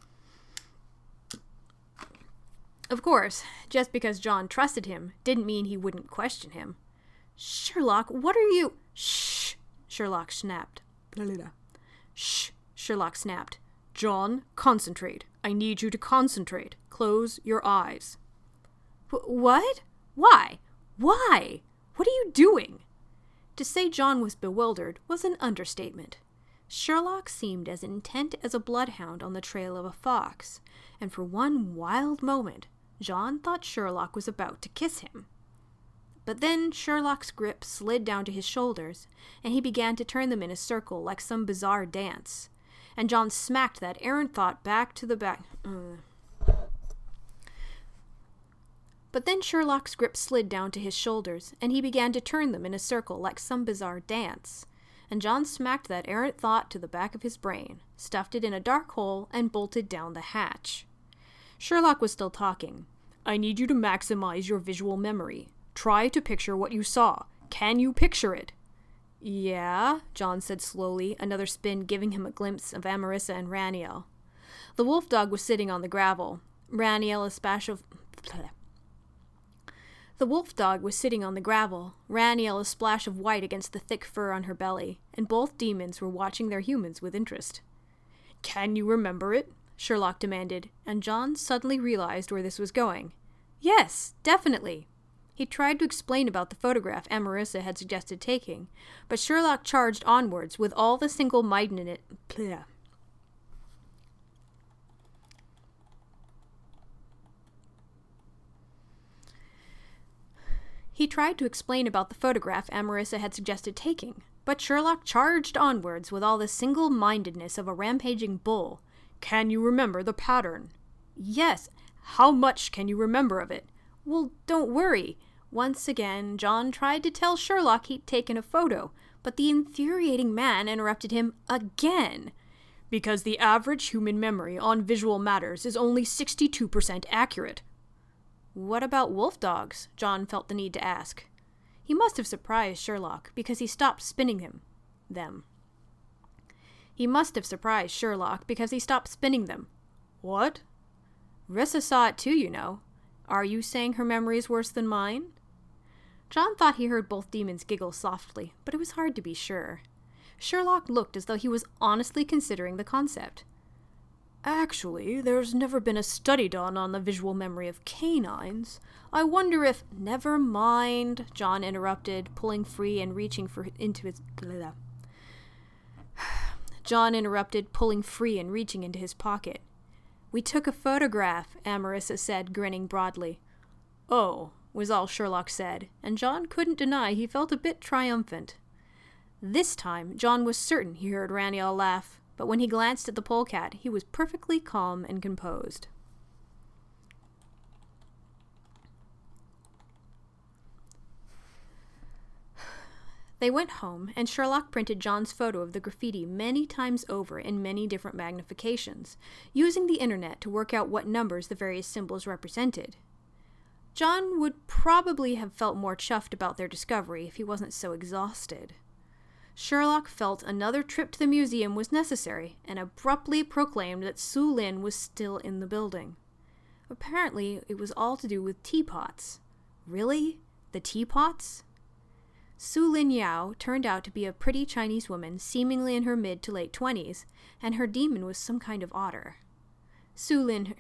Of course, just because John trusted him didn't mean he wouldn't question him. "Sherlock, what are you—" "Shh!" Sherlock snapped. "Shh!" Sherlock snapped. "John, concentrate. I need you to concentrate. Close your eyes." "What? Why? Why? What are you doing?" To say John was bewildered was an understatement. Sherlock seemed as intent as a bloodhound on the trail of a fox, and for one wild moment, John thought Sherlock was about to kiss him. But then Sherlock's grip slid down to his shoulders, and he began to turn them in a circle like some bizarre dance, and John smacked that errant thought back to the back. But then Sherlock's grip slid down to his shoulders, and he began to turn them in a circle like some bizarre dance, and John smacked that errant thought to the back of his brain, stuffed it in a dark hole, and bolted down the hatch. Sherlock was still talking. "I need you to maximize your visual memory. Try to picture what you saw. Can you picture it?" "Yeah," John said slowly, another spin giving him a glimpse of Emerissa and Raniel. The wolf dog was sitting on the gravel. Raniel, The wolf dog was sitting on the gravel, Raniel a splash of white against the thick fur on her belly, and both demons were watching their humans with interest. "Can you remember it?" Sherlock demanded, and John suddenly realized where this was going. Yes, definitely. He tried to explain about the photograph Amarissa had suggested taking, but Sherlock charged onwards with all the single-mindedness. He tried to explain about the photograph Amarissa had suggested taking, but Sherlock charged onwards with all the single-mindedness of a rampaging bull. "Can you remember the pattern?" "Yes. How much can you remember of it?" "Well, don't worry." Once again, John tried to tell Sherlock he'd taken a photo, but the infuriating man interrupted him again. "Because the average human memory on visual matters is only 62% accurate." "What about wolf dogs?" John felt the need to ask. He must have surprised Sherlock, because he stopped spinning them. "What?" "Rissa saw it too, you know. Are you saying her memory's worse than mine?" John thought he heard both demons giggle softly, but it was hard to be sure. Sherlock looked as though he was honestly considering the concept. "Actually, there's never been a study done on the visual memory of canines. I wonder if—" "Never mind," John interrupted, pulling free and reaching into his pocket. "We took a photograph," Amarissa said, grinning broadly. "Oh," was all Sherlock said, and John couldn't deny he felt a bit triumphant. This time, John was certain he heard Raniel laugh, but when he glanced at the polecat, he was perfectly calm and composed. They went home, and Sherlock printed John's photo of the graffiti many times over in many different magnifications, using the internet to work out what numbers the various symbols represented. John would probably have felt more chuffed about their discovery if he wasn't so exhausted. Sherlock felt another trip to the museum was necessary, and abruptly proclaimed that Su Lin was still in the building. Apparently, it was all to do with teapots. Really? The teapots? Su Lin Yao turned out to be a pretty Chinese woman, seemingly in her mid to late 20s, and her demon was some kind of otter. Su Lin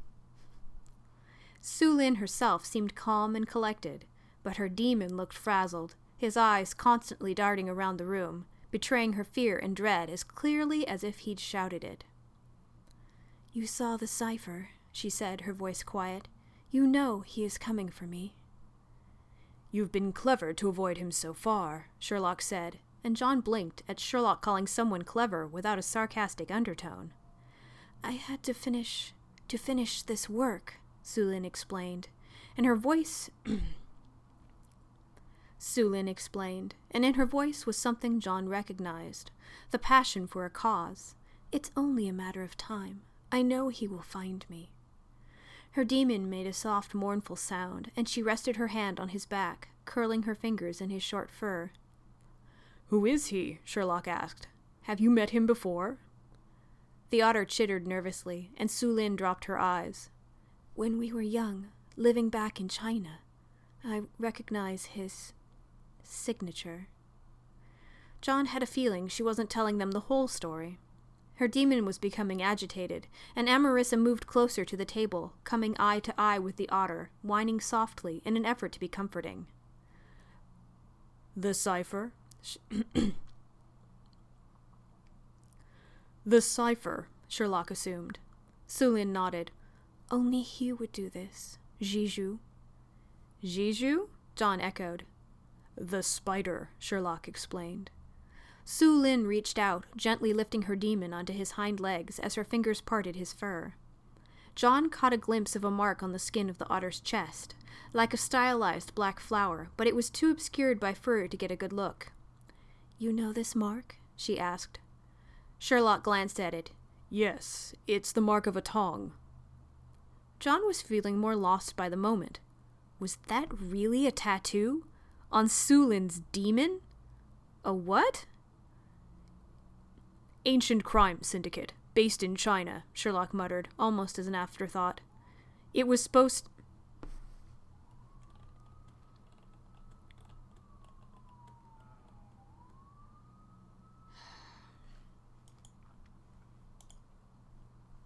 herself seemed calm and collected, but her demon looked frazzled, his eyes constantly darting around the room, betraying her fear and dread as clearly as if he'd shouted it. "You saw the cipher," she said, her voice quiet. "You know he is coming for me." "You've been clever to avoid him so far," Sherlock said, and John blinked at Sherlock calling someone clever without a sarcastic undertone. "I had to finish this work," Su Lin explained, and her voice was something John recognized, the passion for a cause. "It's only a matter of time. I know he will find me." Her demon made a soft, mournful sound, and she rested her hand on his back, curling her fingers in his short fur. "Who is he?" Sherlock asked. "Have you met him before?" The otter chittered nervously, and Su Lin dropped her eyes. "When we were young, living back in China, I recognize his signature." John had a feeling she wasn't telling them the whole story. Her demon was becoming agitated, and Amarissa moved closer to the table, coming eye to eye with the otter, whining softly in an effort to be comforting. "The cipher?" "The cipher," Sherlock assumed. Su Lin nodded. "Only he would do this. Jiju." "Jiju?" John echoed. "The spider," Sherlock explained. Su Lin reached out, gently lifting her demon onto his hind legs as her fingers parted his fur. John caught a glimpse of a mark on the skin of the otter's chest, like a stylized black flower, but it was too obscured by fur to get a good look. "You know this mark?" she asked. Sherlock glanced at it. "Yes, it's the mark of a tong." John was feeling more lost by the moment. Was that really a tattoo? On Su Lin's demon? A what? "Ancient crime syndicate, based in China," Sherlock muttered, almost as an afterthought. "It was supposed..."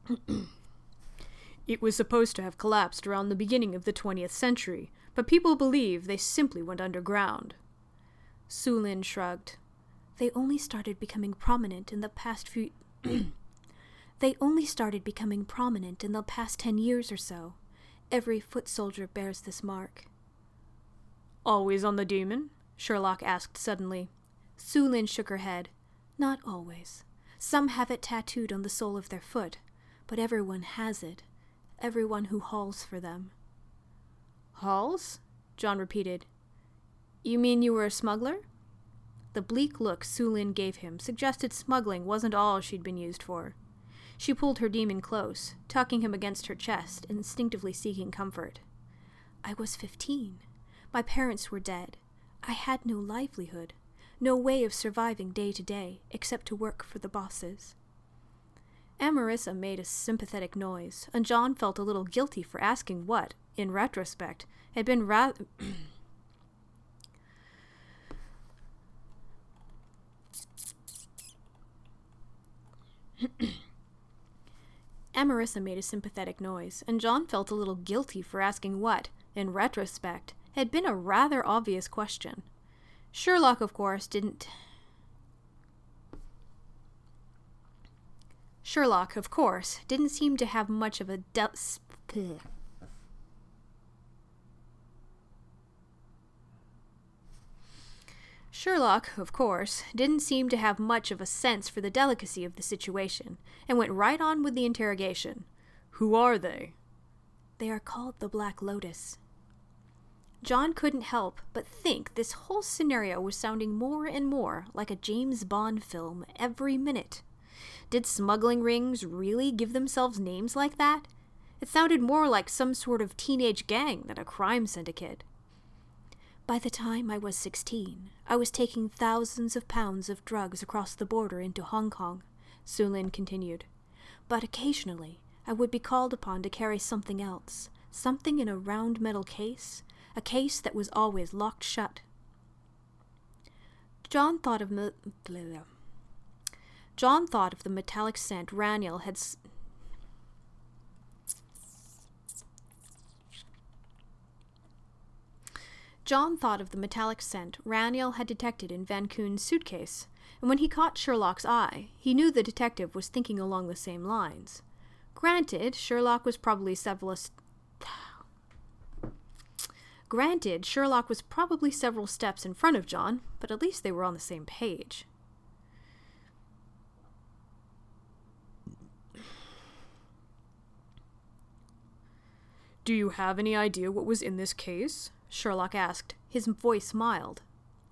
It was supposed to have collapsed around the beginning of the 20th century, but people believe they simply went underground. Su Lin shrugged. They only started becoming prominent in the past 10 years or so. Every foot soldier bears this mark. Always on the demon? Sherlock asked suddenly. Su Lin shook her head. Not always. Some have it tattooed on the sole of their foot, but everyone has it. Everyone who hauls for them. Hauls? John repeated. You mean you were a smuggler? The bleak look Su Lin gave him suggested smuggling wasn't all she'd been used for. She pulled her demon close, tucking him against her chest, instinctively seeking comfort. I was 15. My parents were dead. I had no livelihood, no way of surviving day to day, except to work for the bosses. Amarissa made a sympathetic noise, and John felt a little guilty for asking what, in retrospect, had been rather... Amarissa made a sympathetic noise, and John felt a little guilty for asking what, in retrospect, had been a rather obvious question. Sherlock, of course, didn't seem to have much of a sense for the delicacy of the situation, and went right on with the interrogation. Who are they? They are called the Black Lotus. John couldn't help but think this whole scenario was sounding more and more like a James Bond film every minute. Did smuggling rings really give themselves names like that? It sounded more like some sort of teenage gang than a crime syndicate. By the time I was 16, I was taking thousands of pounds of drugs across the border into Hong Kong, Su Lin continued. But occasionally, I would be called upon to carry something else, something in a round metal case, a case that was always locked shut. John thought of the metallic scent Raniel had detected in Van Koon's suitcase, and when he caught Sherlock's eye, he knew the detective was thinking along the same lines. Granted, Sherlock was probably several steps in front of John, but at least they were on the same page. Do you have any idea what was in this case? Sherlock asked, his voice mild.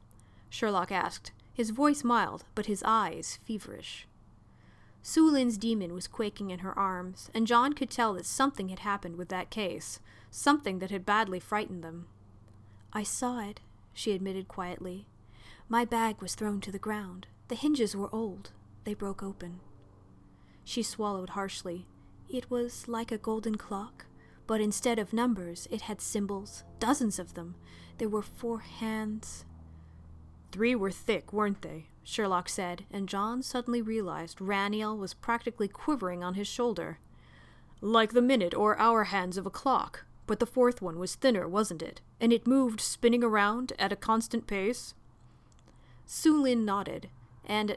But his eyes feverish. Su Lin's demon was quaking in her arms, and John could tell that something had happened with that case, something that had badly frightened them. I saw it, she admitted quietly. My bag was thrown to the ground. The hinges were old. They broke open. She swallowed harshly. It was like a golden clock, but instead of numbers, it had symbols, dozens of them. There were 4 hands. 3 were thick, weren't they? Sherlock said, and John suddenly realized Raniel was practically quivering on his shoulder. Like the minute or hour hands of a clock, but the 4th one was thinner, wasn't it? And it moved, spinning around at a constant pace? Su Lin nodded, and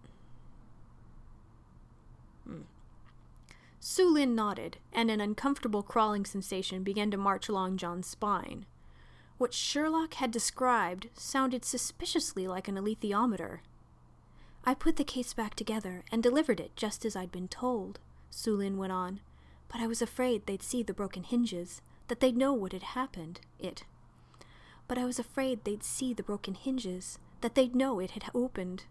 an uncomfortable crawling sensation began to march along John's spine. What Sherlock had described sounded suspiciously like an alethiometer. I put the case back together and delivered it just as I'd been told, Su Lin went on, but I was afraid they'd see the broken hinges, that they'd know what had happened, that they'd know it had opened,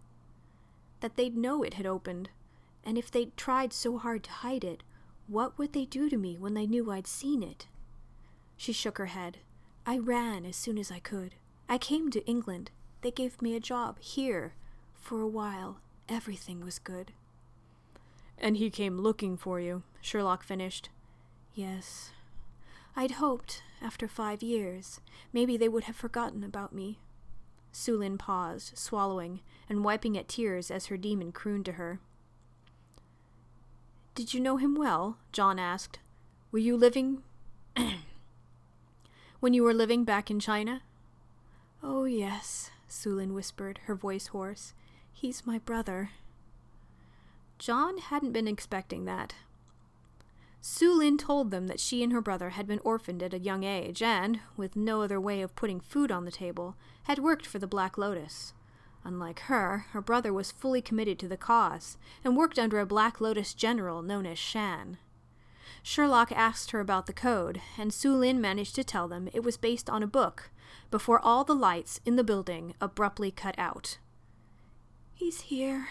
and if they'd tried so hard to hide it, what would they do to me when they knew I'd seen it? She shook her head. I ran as soon as I could. I came to England. They gave me a job here. For a while, everything was good. And he came looking for you, Sherlock finished. Yes. I'd hoped, after 5 years, maybe they would have forgotten about me. Su Lin paused, swallowing, and wiping at tears as her demon crooned to her. Did you know him well? John asked. Were you living... when you were living back in China? Oh, yes, Su Lin whispered, her voice hoarse. He's my brother. John hadn't been expecting that. Su Lin told them that she and her brother had been orphaned at a young age and, with no other way of putting food on the table, had worked for the Black Lotus. Unlike her brother was fully committed to the cause and worked under a Black Lotus general known as Shan. Sherlock asked her about the code, and Su Lin managed to tell them it was based on a book, before all the lights in the building abruptly cut out. He's here,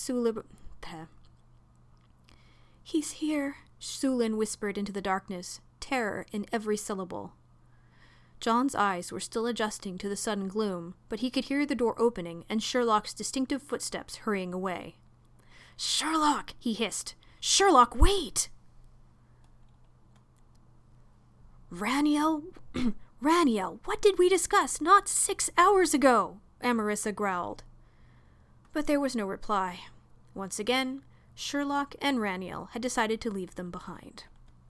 He's here, Su Lin whispered into the darkness, terror in every syllable. John's eyes were still adjusting to the sudden gloom, but he could hear the door opening and Sherlock's distinctive footsteps hurrying away. Sherlock! He hissed. Sherlock, wait! Raniel, what did we discuss not 6 hours ago? Amarissa growled. But there was no reply. Once again, Sherlock and Raniel had decided to leave them behind.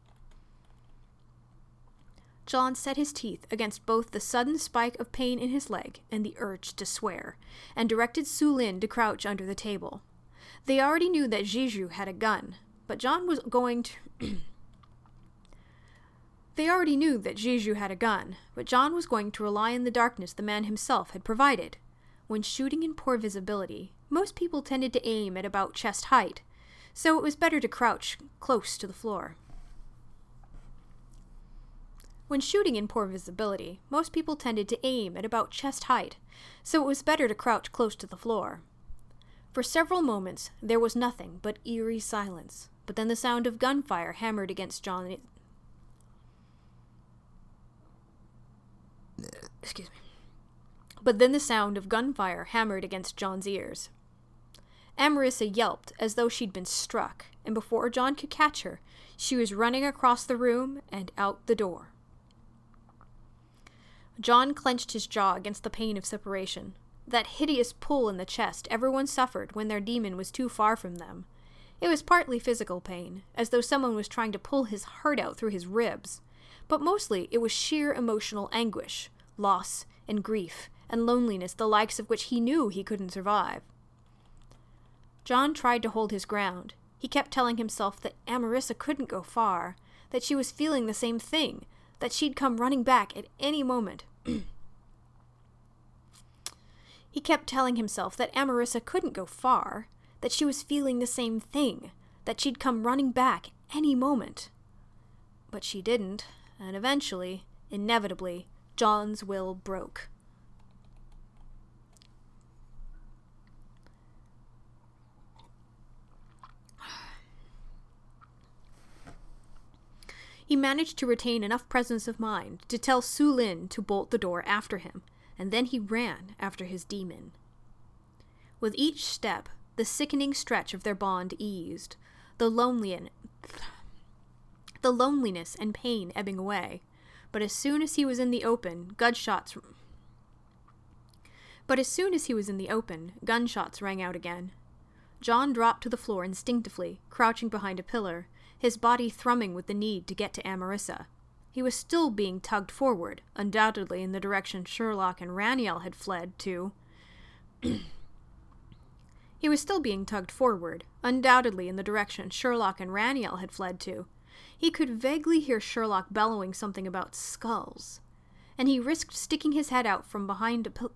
John set his teeth against both the sudden spike of pain in his leg and the urge to swear, and directed Su Lin to crouch under the table. They already knew that Jiju had a gun, but John was going to... They already knew that Jiju had a gun, but John was going to rely on the darkness the man himself had provided. When shooting in poor visibility, most people tended to aim at about chest height, so it was better to crouch close to the floor. For several moments, there was nothing but eerie silence, but then the sound of gunfire hammered against John's ears. Amarissa yelped as though she'd been struck, and before John could catch her, she was running across the room and out the door. John clenched his jaw against the pain of separation, that hideous pull in the chest everyone suffered when their demon was too far from them. It was partly physical pain, as though someone was trying to pull his heart out through his ribs, but mostly it was sheer emotional anguish, loss and grief, and loneliness the likes of which he knew he couldn't survive. John tried to hold his ground. He kept telling himself that Amarissa couldn't go far, that she was feeling the same thing, that she'd come running back at any moment. He kept telling himself that Amarissa couldn't go far, that she was feeling the same thing, that she'd come running back any moment. But she didn't, and eventually, inevitably, John's will broke. He managed to retain enough presence of mind to tell Su Lin to bolt the door after him, and then he ran after his demon. With each step, the sickening stretch of their bond eased, the loneliness and pain ebbing away, but as soon as he was in the open, gunshots rang out again. John dropped to the floor instinctively, crouching behind a pillar, his body thrumming with the need to get to Amarissa. He was still being tugged forward, undoubtedly in the direction Sherlock and Raniel had fled to. He could vaguely hear Sherlock bellowing something about skulls, and he risked sticking his head out from behind a pillar.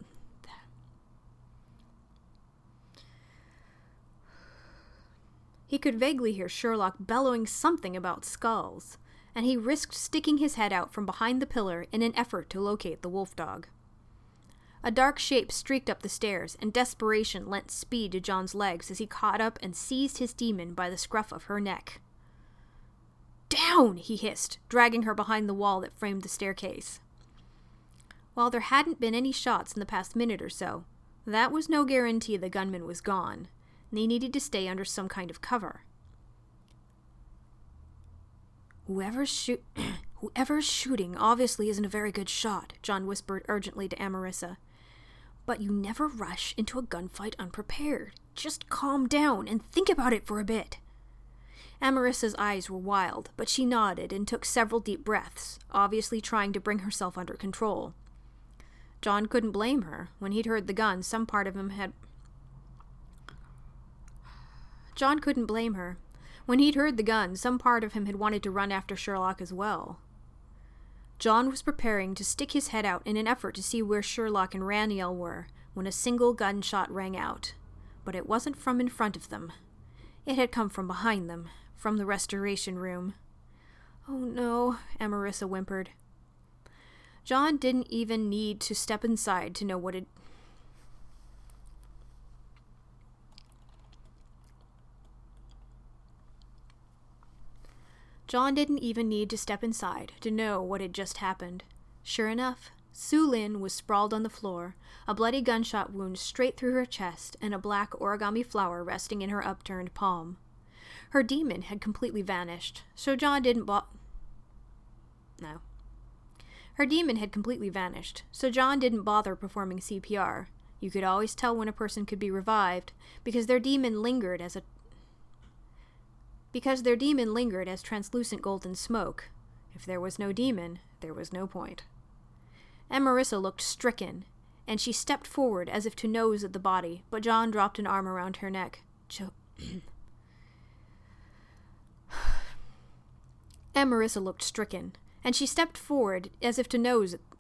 He could vaguely hear Sherlock bellowing something about skulls, and he risked sticking his head out from behind the pillar in an effort to locate the wolf dog. A dark shape streaked up the stairs, and desperation lent speed to John's legs as he caught up and seized his demon by the scruff of her neck. "Down!" he hissed, dragging her behind the wall that framed the staircase. While there hadn't been any shots in the past minute or so, that was no guarantee the gunman was gone. They needed to stay under some kind of cover. Whoever's shooting obviously isn't a very good shot, John whispered urgently to Amarissa. But you never rush into a gunfight unprepared. Just calm down and think about it for a bit. Amarissa's eyes were wild, but she nodded and took several deep breaths, obviously trying to bring herself under control. John couldn't blame her. When he'd heard the gun, some part of him had... John couldn't blame her. When he'd heard the gun, some part of him had wanted to run after Sherlock as well. John was preparing to stick his head out in an effort to see where Sherlock and Raniel were when a single gunshot rang out. But it wasn't from in front of them. It had come from behind them, from the restoration room. "Oh no," Amarissa whimpered. John didn't even need to step inside to know what it... John didn't even need to step inside to know what had just happened. Sure enough, Su Lin was sprawled on the floor, a bloody gunshot wound straight through her chest and a black origami flower resting in her upturned palm. Her demon had completely vanished, so John didn't Her demon had completely vanished, so John didn't bother performing CPR. You could always tell when a person could be revived, because their demon lingered as translucent golden smoke. If there was no demon, there was no point. Amarissa looked stricken, and she stepped forward as if to nose at the body, but John dropped an arm around her neck. Amarissa looked stricken, and she stepped forward as if to nose at...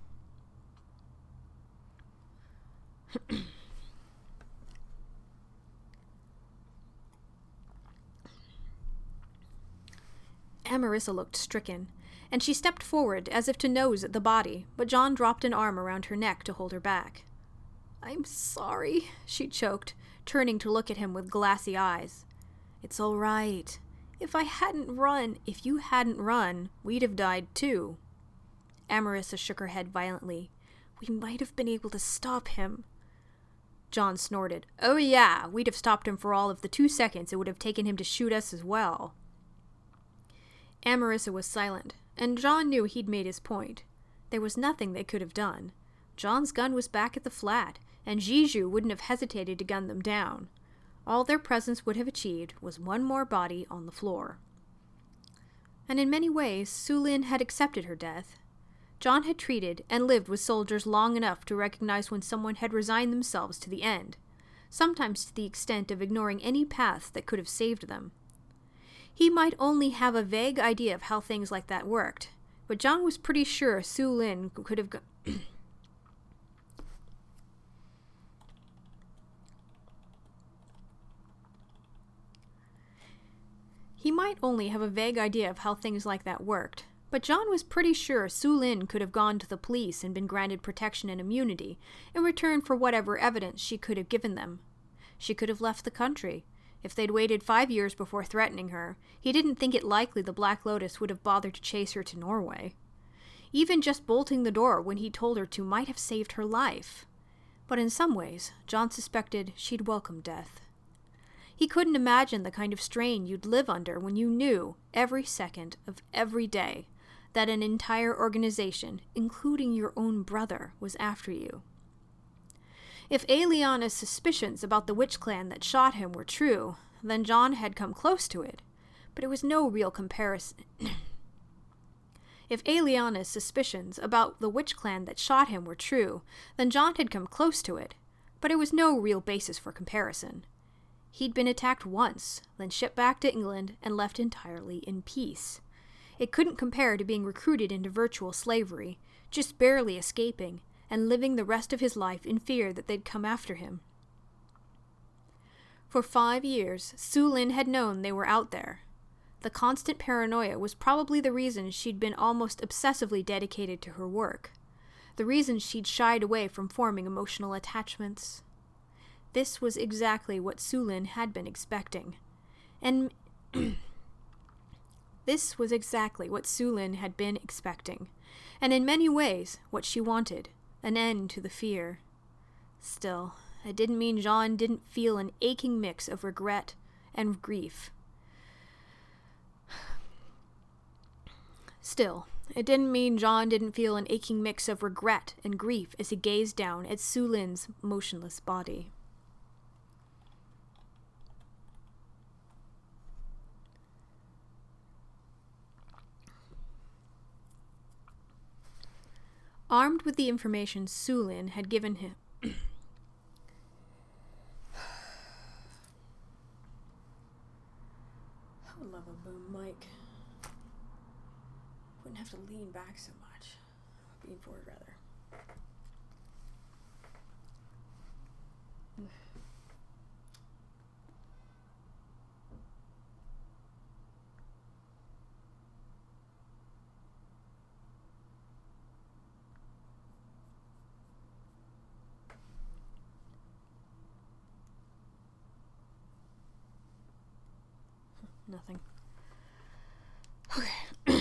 Amarissa looked stricken, and she stepped forward as if to nose at the body, but John dropped an arm around her neck to hold her back. "I'm sorry," she choked, turning to look at him with glassy eyes. "It's all right. If you hadn't run, we'd have died too." Amarissa shook her head violently. "We might have been able to stop him." John snorted. "Oh yeah, we'd have stopped him for all of the 2 seconds it would have taken him to shoot us as well." Amarissa was silent, and John knew he'd made his point. There was nothing they could have done. John's gun was back at the flat, and Jiju wouldn't have hesitated to gun them down. All their presence would have achieved was one more body on the floor. And in many ways, Su Lin had accepted her death. John had treated and lived with soldiers long enough to recognize when someone had resigned themselves to the end, sometimes to the extent of ignoring any paths that could have saved them. He might only have a vague idea of how things like that worked, but John was pretty sure Su Lin could have He might only have a vague idea of how things like that worked, but John was pretty sure Su Lin could have gone to the police and been granted protection and immunity in return for whatever evidence she could have given them. She could have left the country. If they'd waited 5 years before threatening her, he didn't think it likely the Black Lotus would have bothered to chase her to Norway. Even just bolting the door when he told her to might have saved her life. But in some ways, John suspected she'd welcome death. He couldn't imagine the kind of strain you'd live under when you knew, every second of every day, that an entire organization, including your own brother, was after you. If Aeliana's suspicions about the witch clan that shot him were true, then John had come close to it, but it was no real comparison. If Aeliana's suspicions about the witch clan that shot him were true, then John had come close to it, but it was no real basis for comparison. He'd been attacked once, then shipped back to England and left entirely in peace. It couldn't compare to being recruited into virtual slavery, just barely escaping, and living the rest of his life in fear that they'd come after him. For 5 years, Su Lin had known they were out there. The constant paranoia was probably the reason she'd been almost obsessively dedicated to her work, the reason she'd shied away from forming emotional attachments. This was exactly what Su Lin had been expecting, and this was exactly what Su Lin had been expecting, and in many ways what she wanted. An end to the fear. Still, it didn't mean John didn't feel an aching mix of regret and grief. As he gazed down at Su Lin's motionless body. Armed with the information Su Lin had given him... I would love a boom mic. Wouldn't have to lean back so much. Lean forward, rather. Nothing. Okay.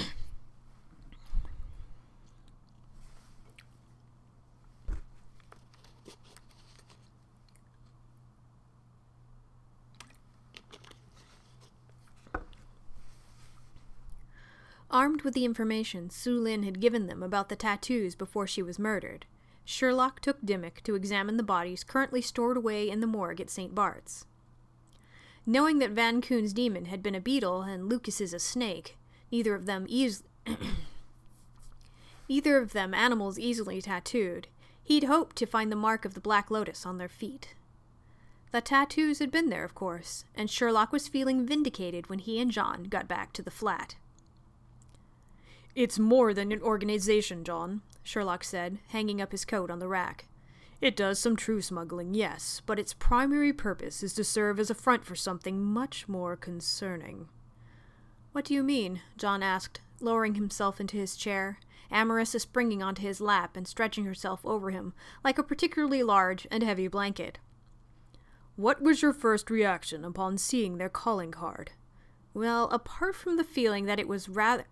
Armed with the information Su Lin had given them about the tattoos before she was murdered, Sherlock took Dimmock to examine the bodies currently stored away in the morgue at St. Bart's. Knowing that Van Koon's demon had been a beetle and Lucas's a snake, neither of them animals easily tattooed, he'd hoped to find the mark of the Black Lotus on their feet. The tattoos had been there, of course, and Sherlock was feeling vindicated when he and John got back to the flat. "It's more than an organization, John," Sherlock said, hanging up his coat on the rack. "It does some true smuggling, yes, but its primary purpose is to serve as a front for something much more concerning." "What do you mean?" John asked, lowering himself into his chair, Amarissa springing onto his lap and stretching herself over him like a particularly large and heavy blanket. "What was your first reaction upon seeing their calling card?" Well, apart from the feeling that it was rather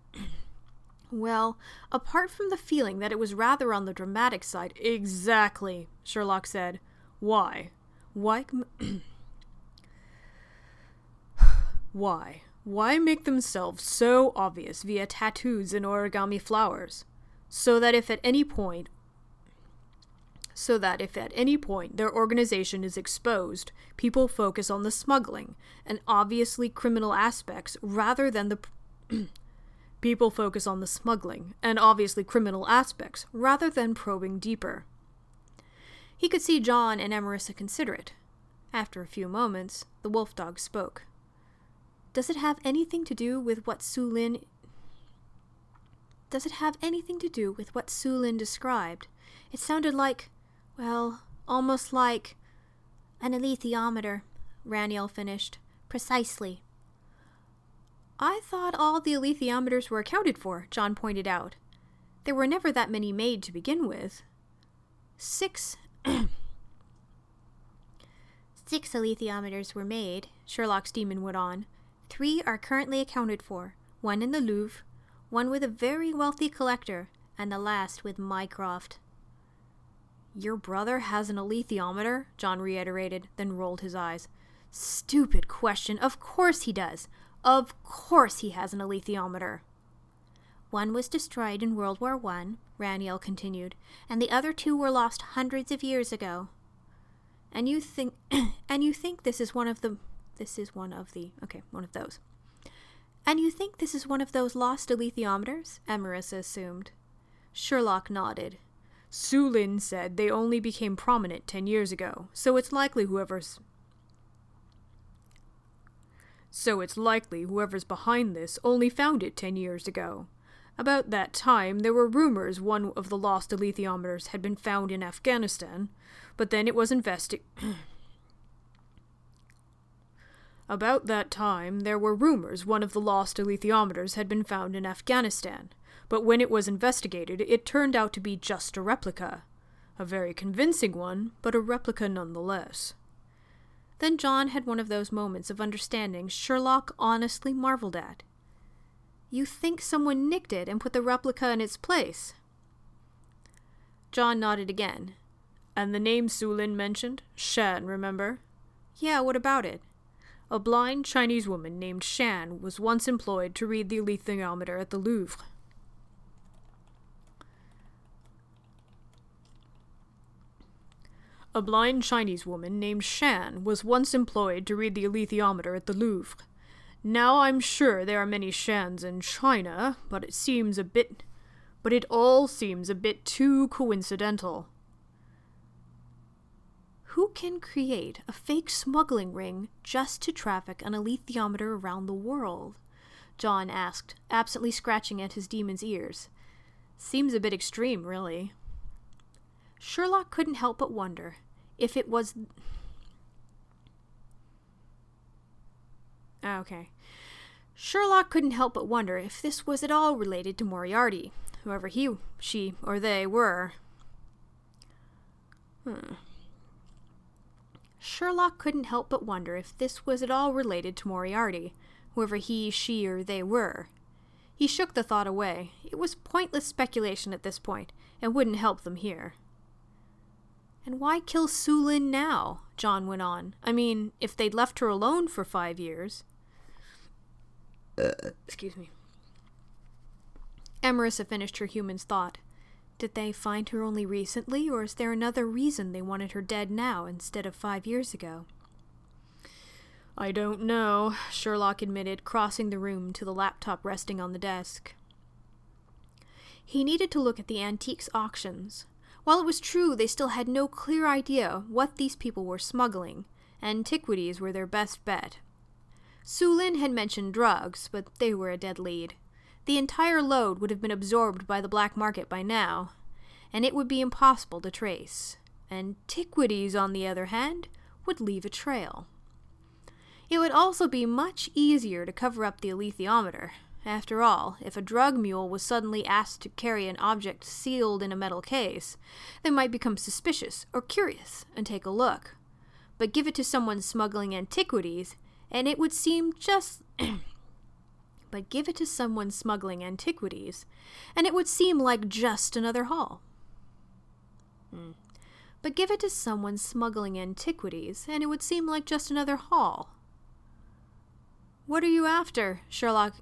on the dramatic side... "Exactly," Sherlock said. Why? Why make themselves so obvious via tattoos and origami flowers? So that if at any point their organization is exposed, people focus on the smuggling and obviously criminal aspects rather than probing deeper. He could see John and Amarissa consider it. After a few moments, the wolf dog spoke. Does it have anything to do with what Su Lin described? It sounded like, well, almost like... An alethiometer, Raniel finished. Precisely. I thought all the alethiometers were accounted for, John pointed out. There were never that many made to begin with. 6 alethiometers were made, Sherlock's demon went on. 3 are currently accounted for, 1 in the Louvre, 1 with a very wealthy collector, and the last with Mycroft. Your brother has an alethiometer? John reiterated, then rolled his eyes. Stupid question. Of course he does. Of course he has an alethiometer. 1 was destroyed in World War I, Raniel continued, and the other 2 were lost hundreds of years ago. And you think this is one of those. And you think this is one of those lost alethiometers? Amarissa assumed. Sherlock nodded. Su Lin said they only became prominent 10 years ago, so it's likely whoever's behind this only found it 10 years ago. About that time, there were rumors one of the lost alethiometers had been found in Afghanistan, but then it was investigated, it turned out to be just a replica. A very convincing one, but a replica nonetheless. Then John had one of those moments of understanding Sherlock honestly marveled at. You think someone nicked it and put the replica in its place? John nodded again. And the name Su Lin mentioned? Shan, remember? Yeah, what about it? A blind Chinese woman named Shan was once employed to read the alethiometer at the Louvre. Now I'm sure there are many Shans in China, but it seems a bit But it all seems a bit too coincidental. Who can create a fake smuggling ring just to traffic an alethiometer around the world? John asked, absently scratching at his demon's ears. Seems a bit extreme, really. Sherlock couldn't help but wonder if it was... Sherlock couldn't help but wonder if this was at all related to Moriarty, whoever he, she, or they were. Sherlock couldn't help but wonder if this was at all related to Moriarty, whoever he, she, or they were. He shook the thought away. It was pointless speculation at this point, and wouldn't help them here. And why kill Su Lin now? John went on. I mean, if they'd left her alone for 5 years... Excuse me. Emerissa finished her human's thought. Did they find her only recently, or is there another reason they wanted her dead now instead of 5 years ago? I don't know, Sherlock admitted, crossing the room to the laptop resting on the desk. He needed to look at the antiques auctions. While it was true they still had no clear idea what these people were smuggling, antiquities were their best bet. Su Lin had mentioned drugs, but they were a dead lead. The entire load would have been absorbed by the black market by now, and it would be impossible to trace. Antiquities, on the other hand, would leave a trail. It would also be much easier to cover up the alethiometer. After all, if a drug mule was suddenly asked to carry an object sealed in a metal case, they might become suspicious or curious and take a look. But give it to someone smuggling antiquities, and it would seem just... But give it to someone smuggling antiquities, and it would seem like just another haul. But give it to someone smuggling antiquities, and it would seem like just another haul. What are you after, Sherlock?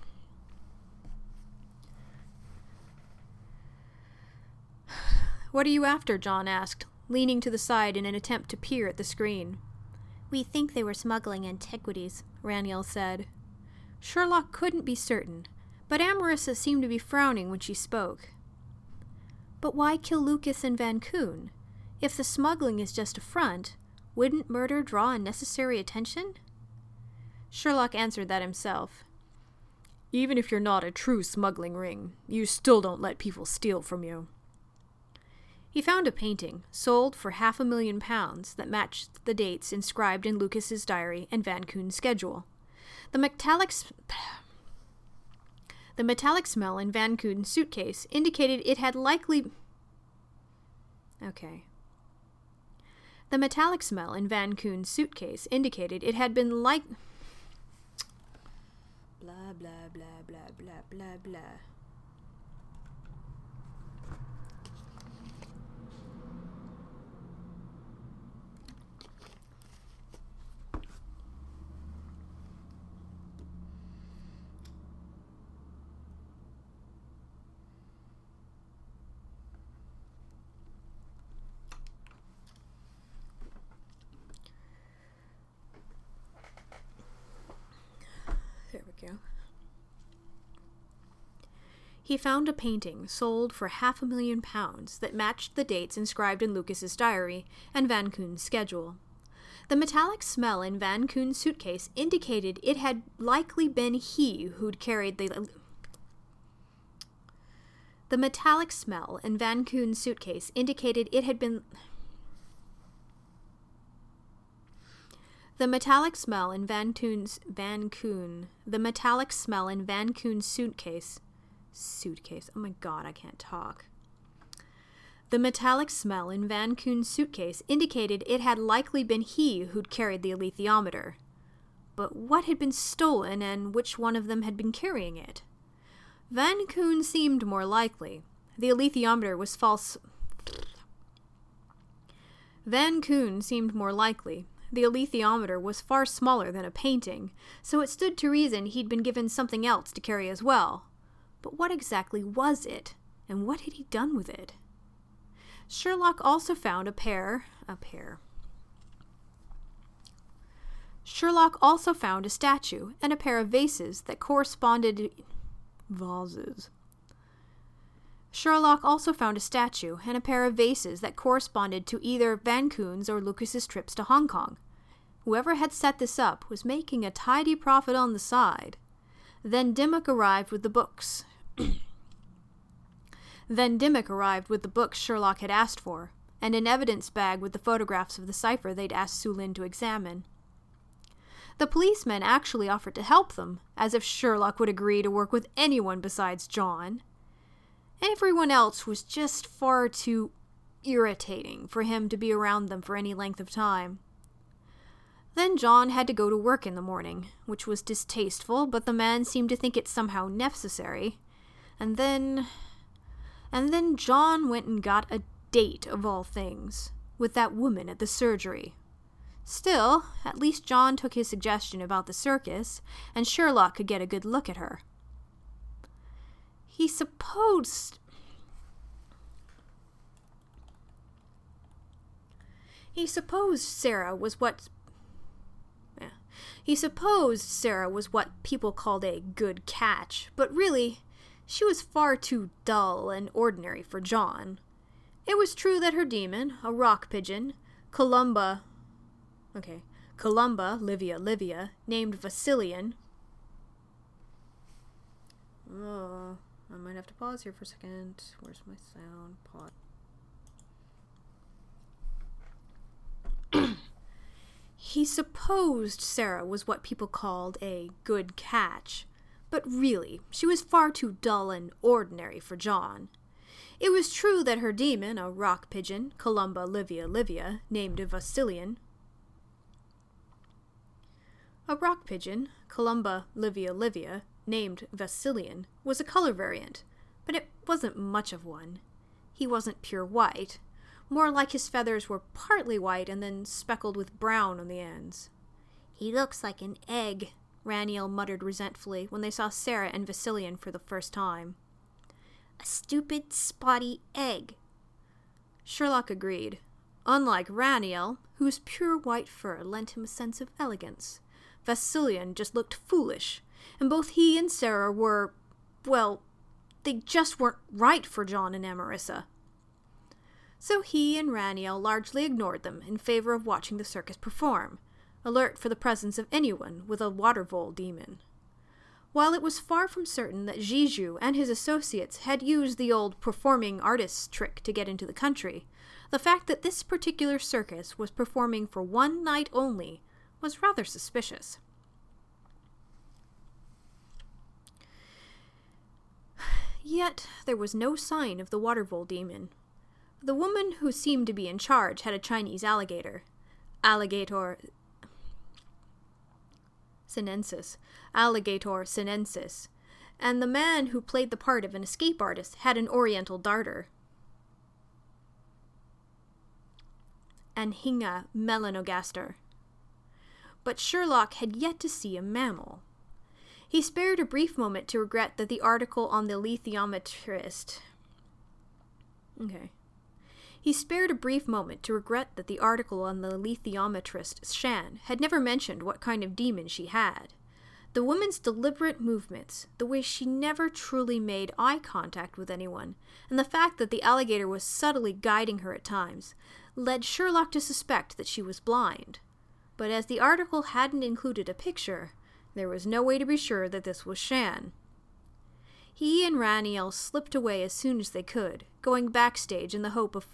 What are you after? John asked, leaning to the side in an attempt to peer at the screen. We think they were smuggling antiquities, Raniel said. Sherlock couldn't be certain, but Emerissa seemed to be frowning when she spoke. But why kill Lucas and Van Koon? If the smuggling is just a front, wouldn't murder draw unnecessary attention? Sherlock answered that himself. Even if you're not a true smuggling ring, you still don't let people steal from you. He found a painting, sold for £500,000, that matched the dates inscribed in Lucas's diary and Van Koon's schedule. The metallic smell in Van Koon's suitcase indicated it had likely... The metallic smell in Van Koon's suitcase indicated it had been like... Blah, blah, blah, blah, blah, blah, blah. There we go. He found a painting sold for £500,000 that matched the dates inscribed in Lucas's diary and Van Koon's schedule. The metallic smell in Van Koon's suitcase indicated it had likely been he who'd carried the... The metallic smell in Van Koon's suitcase indicated it had been... The metallic smell in Van Koon's suitcase... Oh my god, I can't talk. The metallic smell in Van Koon's suitcase indicated it had likely been he who'd carried the alethiometer. But what had been stolen, and which one of them had been carrying it? Van Koon seemed more likely. The alethiometer was false... Van Koon seemed more likely. The alethiometer was far smaller than a painting, so it stood to reason he'd been given something else to carry as well. But what exactly was it, and what had he done with it? Sherlock also found Sherlock also found a statue and a pair of vases that corresponded... Vases. Sherlock also found a statue and a pair of vases that corresponded to either Van Koon's or Lucas's trips to Hong Kong. Whoever had set this up was making a tidy profit on the side. Then Dimmock arrived with the books. Sherlock had asked for, and an evidence bag with the photographs of the cipher they'd asked Su Lin to examine. The policemen actually offered to help them, as if Sherlock would agree to work with anyone besides John. Everyone else was just far too irritating for him to be around them for any length of time. Then John had to go to work in the morning, which was distasteful, but the man seemed to think it somehow necessary. And then John went and got a date, of all things, with that woman at the surgery. Still, at least John took his suggestion about the circus, and Sherlock could get a good look at her. He supposed Sarah was what people called a good catch, but really, she was far too dull and ordinary for John. It was true that her demon, a rock pigeon, Columba, Livia, named Vasilian. Oh, I might have to pause here for a second. Where's my sound? Pause. He supposed Sarah was what people called a good catch, but really, she was far too dull and ordinary for John. It was true that her demon, a rock pigeon, Columba Livia, named Vasilian. A rock pigeon, Columba Livia, named Vasilian, was a color variant, but it wasn't much of one. He wasn't pure white. More like his feathers were partly white and then speckled with brown on the ends. "He looks like an egg," Raniel muttered resentfully when they saw Sarah and Vasilian for the first time. "A stupid, spotty egg." Sherlock agreed. Unlike Raniel, whose pure white fur lent him a sense of elegance, Vasilian just looked foolish, and both he and Sarah were, well, they just weren't right for John and Amarissa. So he and Raniel largely ignored them in favor of watching the circus perform, alert for the presence of anyone with a water vole demon. While it was far from certain that Jiju and his associates had used the old performing artist's trick to get into the country, the fact that this particular circus was performing for one night only was rather suspicious. Yet there was no sign of the water vole demon. The woman who seemed to be in charge had a Chinese alligator sinensis, and the man who played the part of an escape artist had an oriental darter, Anhinga melanogaster. But Sherlock had yet to see a mammal. He spared a brief moment to regret that the article on the lithiometrist Shan had never mentioned what kind of demon she had. The woman's deliberate movements, the way she never truly made eye contact with anyone, and the fact that the alligator was subtly guiding her at times, led Sherlock to suspect that she was blind. But as the article hadn't included a picture, there was no way to be sure that this was Shan. He and Raniel slipped away as soon as they could, going backstage in the hopes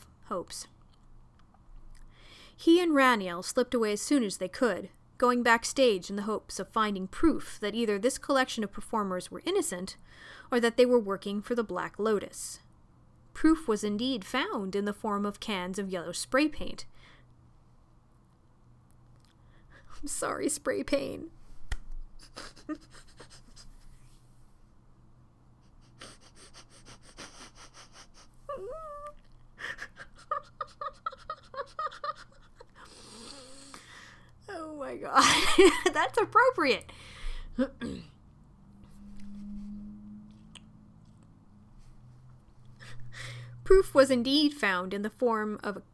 of finding proof that either this collection of performers were innocent, or that they were working for the Black Lotus. Proof was indeed found in the form of cans of yellow spray paint. I'm sorry, spray paint. Oh my god, that's appropriate. Proof was indeed found in the form of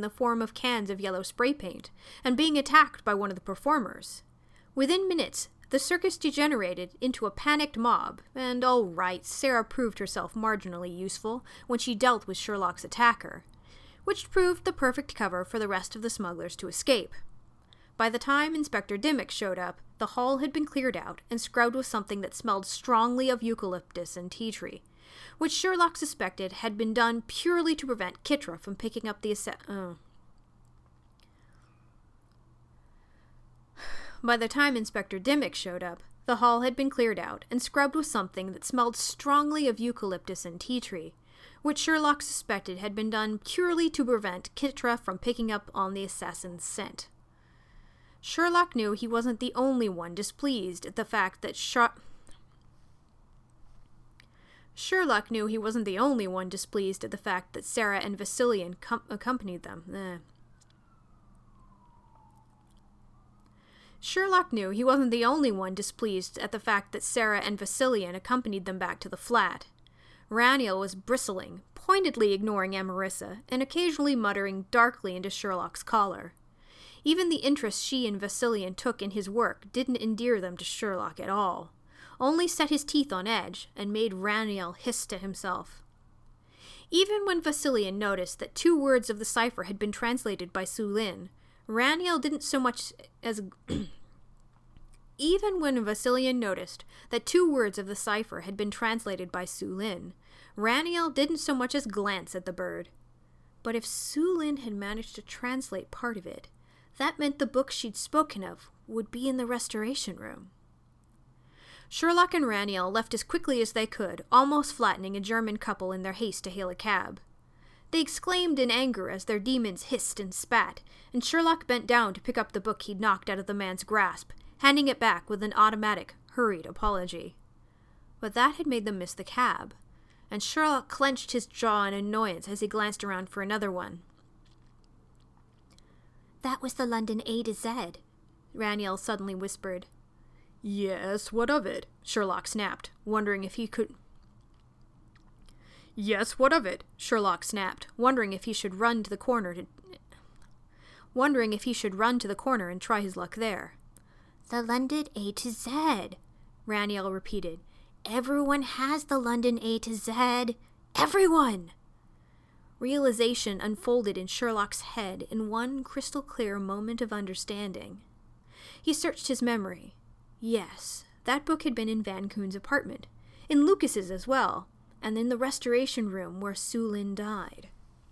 cans of yellow spray paint, and being attacked by one of the performers. Within minutes, the circus degenerated into a panicked mob, and all right, Sarah proved herself marginally useful when she dealt with Sherlock's attacker, which proved the perfect cover for the rest of the smugglers to escape. By the time Inspector Dimmock showed up, the hall had been cleared out and scrubbed with something that smelled strongly of eucalyptus and tea tree, which Sherlock suspected had been done purely to prevent Kitra from picking up the By the time Inspector Dimmock showed up, the hall had been cleared out and scrubbed with something that smelled strongly of eucalyptus and tea tree, which Sherlock suspected had been done purely to prevent Kitra from picking up on the assassin's scent. Sherlock knew he wasn't the only one displeased at the fact that Sarah and Vasilian accompanied them. Sherlock knew he wasn't the only one displeased at the fact that Sarah and Vasilian accompanied them back to the flat. Raniel was bristling, pointedly ignoring Amarissa, and occasionally muttering darkly into Sherlock's collar. Even the interest she and Vasilian took in his work didn't endear them to Sherlock at all, only set his teeth on edge and made Raniel hiss to himself. Even when Vasilian noticed that 2 words of the cipher had been translated by Su Lin, Raniel didn't so much as Even when Vasilian noticed that 2 words of the cipher had been translated by Su Lin, Raniel didn't so much as glance at the bird. But if Su Lin had managed to translate part of it, that meant the book she'd spoken of would be in the restoration room. Sherlock and Raniel left as quickly as they could, almost flattening a German couple in their haste to hail a cab. They exclaimed in anger as their demons hissed and spat, and Sherlock bent down to pick up the book he'd knocked out of the man's grasp, handing it back with an automatic, hurried apology. But that had made them miss the cab, and Sherlock clenched his jaw in annoyance as he glanced around for another one. "That was the London A to Z," Raniel suddenly whispered. "Yes, what of it?" Sherlock snapped, wondering if he should run to the corner and try his luck there. "The London A to Z," Raniel repeated. "Everyone has the London A to Z. Everyone!" Realization unfolded in Sherlock's head in one crystal-clear moment of understanding. He searched his memory. Yes, that book had been in Van Koon's apartment, in Lucas's as well, and in the restoration room where Su Lin died.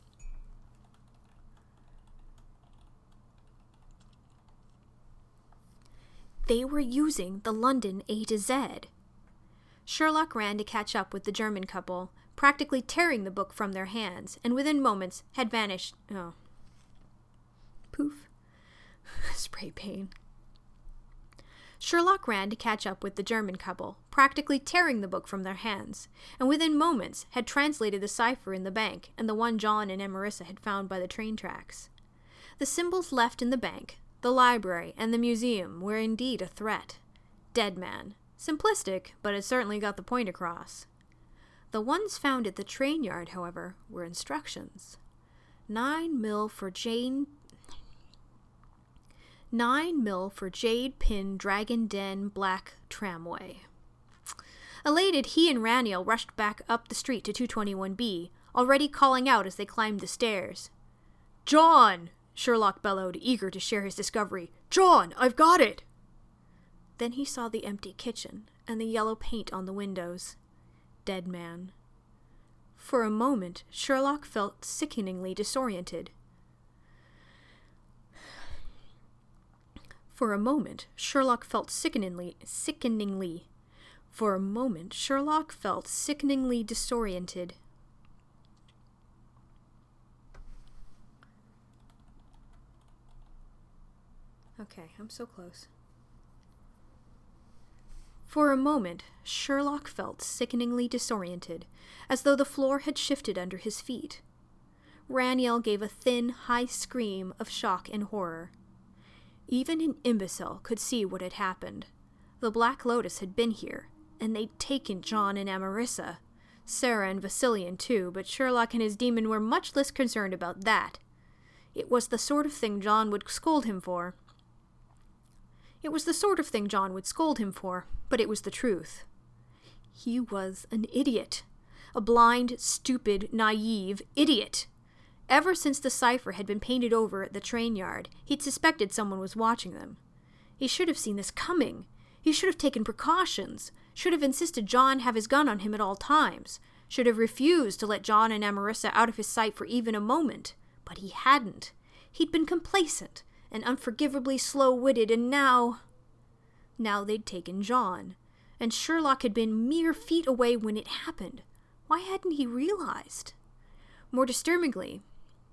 They were using the London A to Z. Sherlock ran to catch up with the German couple, practically tearing the book from their hands, and within moments had vanished. Oh. Poof. Spray paint. Sherlock ran to catch up with the German couple, practically tearing the book from their hands, and within moments had translated the cipher in the bank and the one John and Amarissa had found by the train tracks. The symbols left in the bank, the library, and the museum were indeed a threat. Dead man. Simplistic, but it certainly got the point across. The ones found at the train yard, however, were instructions. 9 mil for Jade Pin Dragon Den Black Tramway. Elated, he and Raniel rushed back up the street to 221B, already calling out as they climbed the stairs. "John!" Sherlock bellowed, eager to share his discovery. "John, I've got it!" Then he saw the empty kitchen and the yellow paint on the windows. Dead man. For a moment, Sherlock felt sickeningly disoriented. For a moment, Sherlock felt sickeningly disoriented. Okay, I'm so close. For a moment, Sherlock felt sickeningly disoriented, as though the floor had shifted under his feet. Raniel gave a thin, high scream of shock and horror. Even an imbecile could see what had happened. The Black Lotus had been here, and they'd taken John and Amarissa. Sarah and Vasilian too, but Sherlock and his demon were much less concerned about that. It was the sort of thing John would scold him for. It was the sort of thing John would scold him for, but it was the truth. He was an idiot. A blind, stupid, naive idiot. Ever since the cipher had been painted over at the train yard, he'd suspected someone was watching them. He should have seen this coming. He should have taken precautions, should have insisted John have his gun on him at all times, should have refused to let John and Amarissa out of his sight for even a moment. But he hadn't. He'd been complacent and unforgivably slow-witted, and now they'd taken John. And Sherlock had been mere feet away when it happened. Why hadn't he realized? More disturbingly,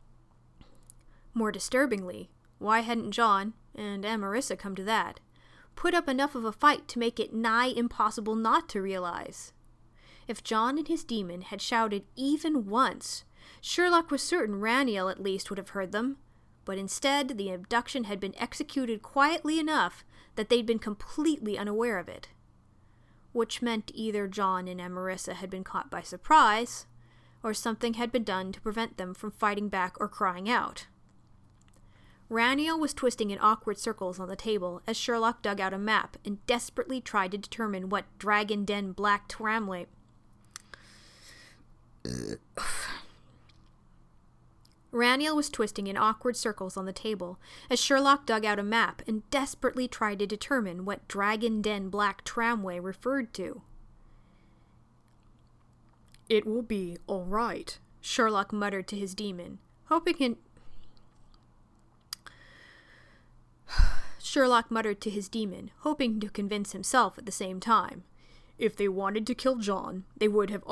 why hadn't John, and Amarissa come to that, put up enough of a fight to make it nigh impossible not to realize? If John and his demon had shouted even once, Sherlock was certain Raniel at least would have heard them, but instead the abduction had been executed quietly enough that they'd been completely unaware of it. Which meant either John and Amarissa had been caught by surprise, or something had been done to prevent them from fighting back or crying out. Raniel was twisting in awkward circles on the table as Sherlock dug out a map and desperately tried to determine what Dragon Den Black Tramway... Raniel was twisting in awkward circles on the table as Sherlock dug out a map and desperately tried to determine what Dragon Den Black Tramway referred to. "It will be all right," Sherlock muttered to his demon, hoping to convince himself at the same time. If they wanted to kill John, they would have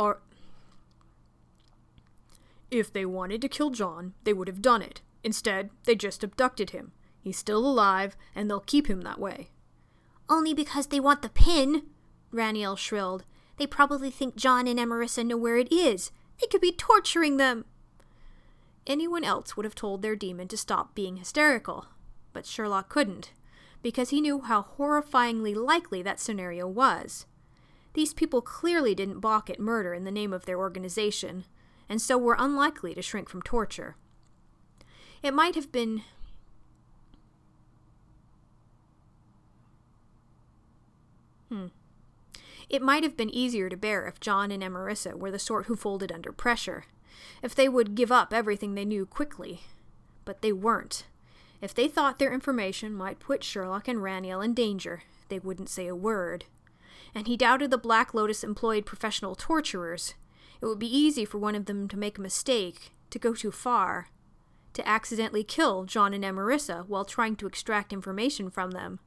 done it. Instead, they just abducted him. He's still alive, and they'll keep him that way. "Only because they want the pin," Raniel shrilled. "They probably think John and Amarissa know where it is. They could be torturing them." Anyone else would have told their demon to stop being hysterical, but Sherlock couldn't, because he knew how horrifyingly likely that scenario was. These people clearly didn't balk at murder in the name of their organization, and so were unlikely to shrink from torture. It might have been easier to bear if John and Amarissa were the sort who folded under pressure, if they would give up everything they knew quickly. But they weren't. If they thought their information might put Sherlock and Raniel in danger, they wouldn't say a word. And he doubted the Black Lotus employed professional torturers. It would be easy for one of them to make a mistake, to go too far, to accidentally kill John and Amarissa while trying to extract information from them.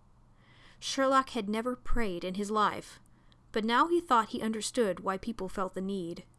Sherlock had never prayed in his life, but now he thought he understood why people felt the need.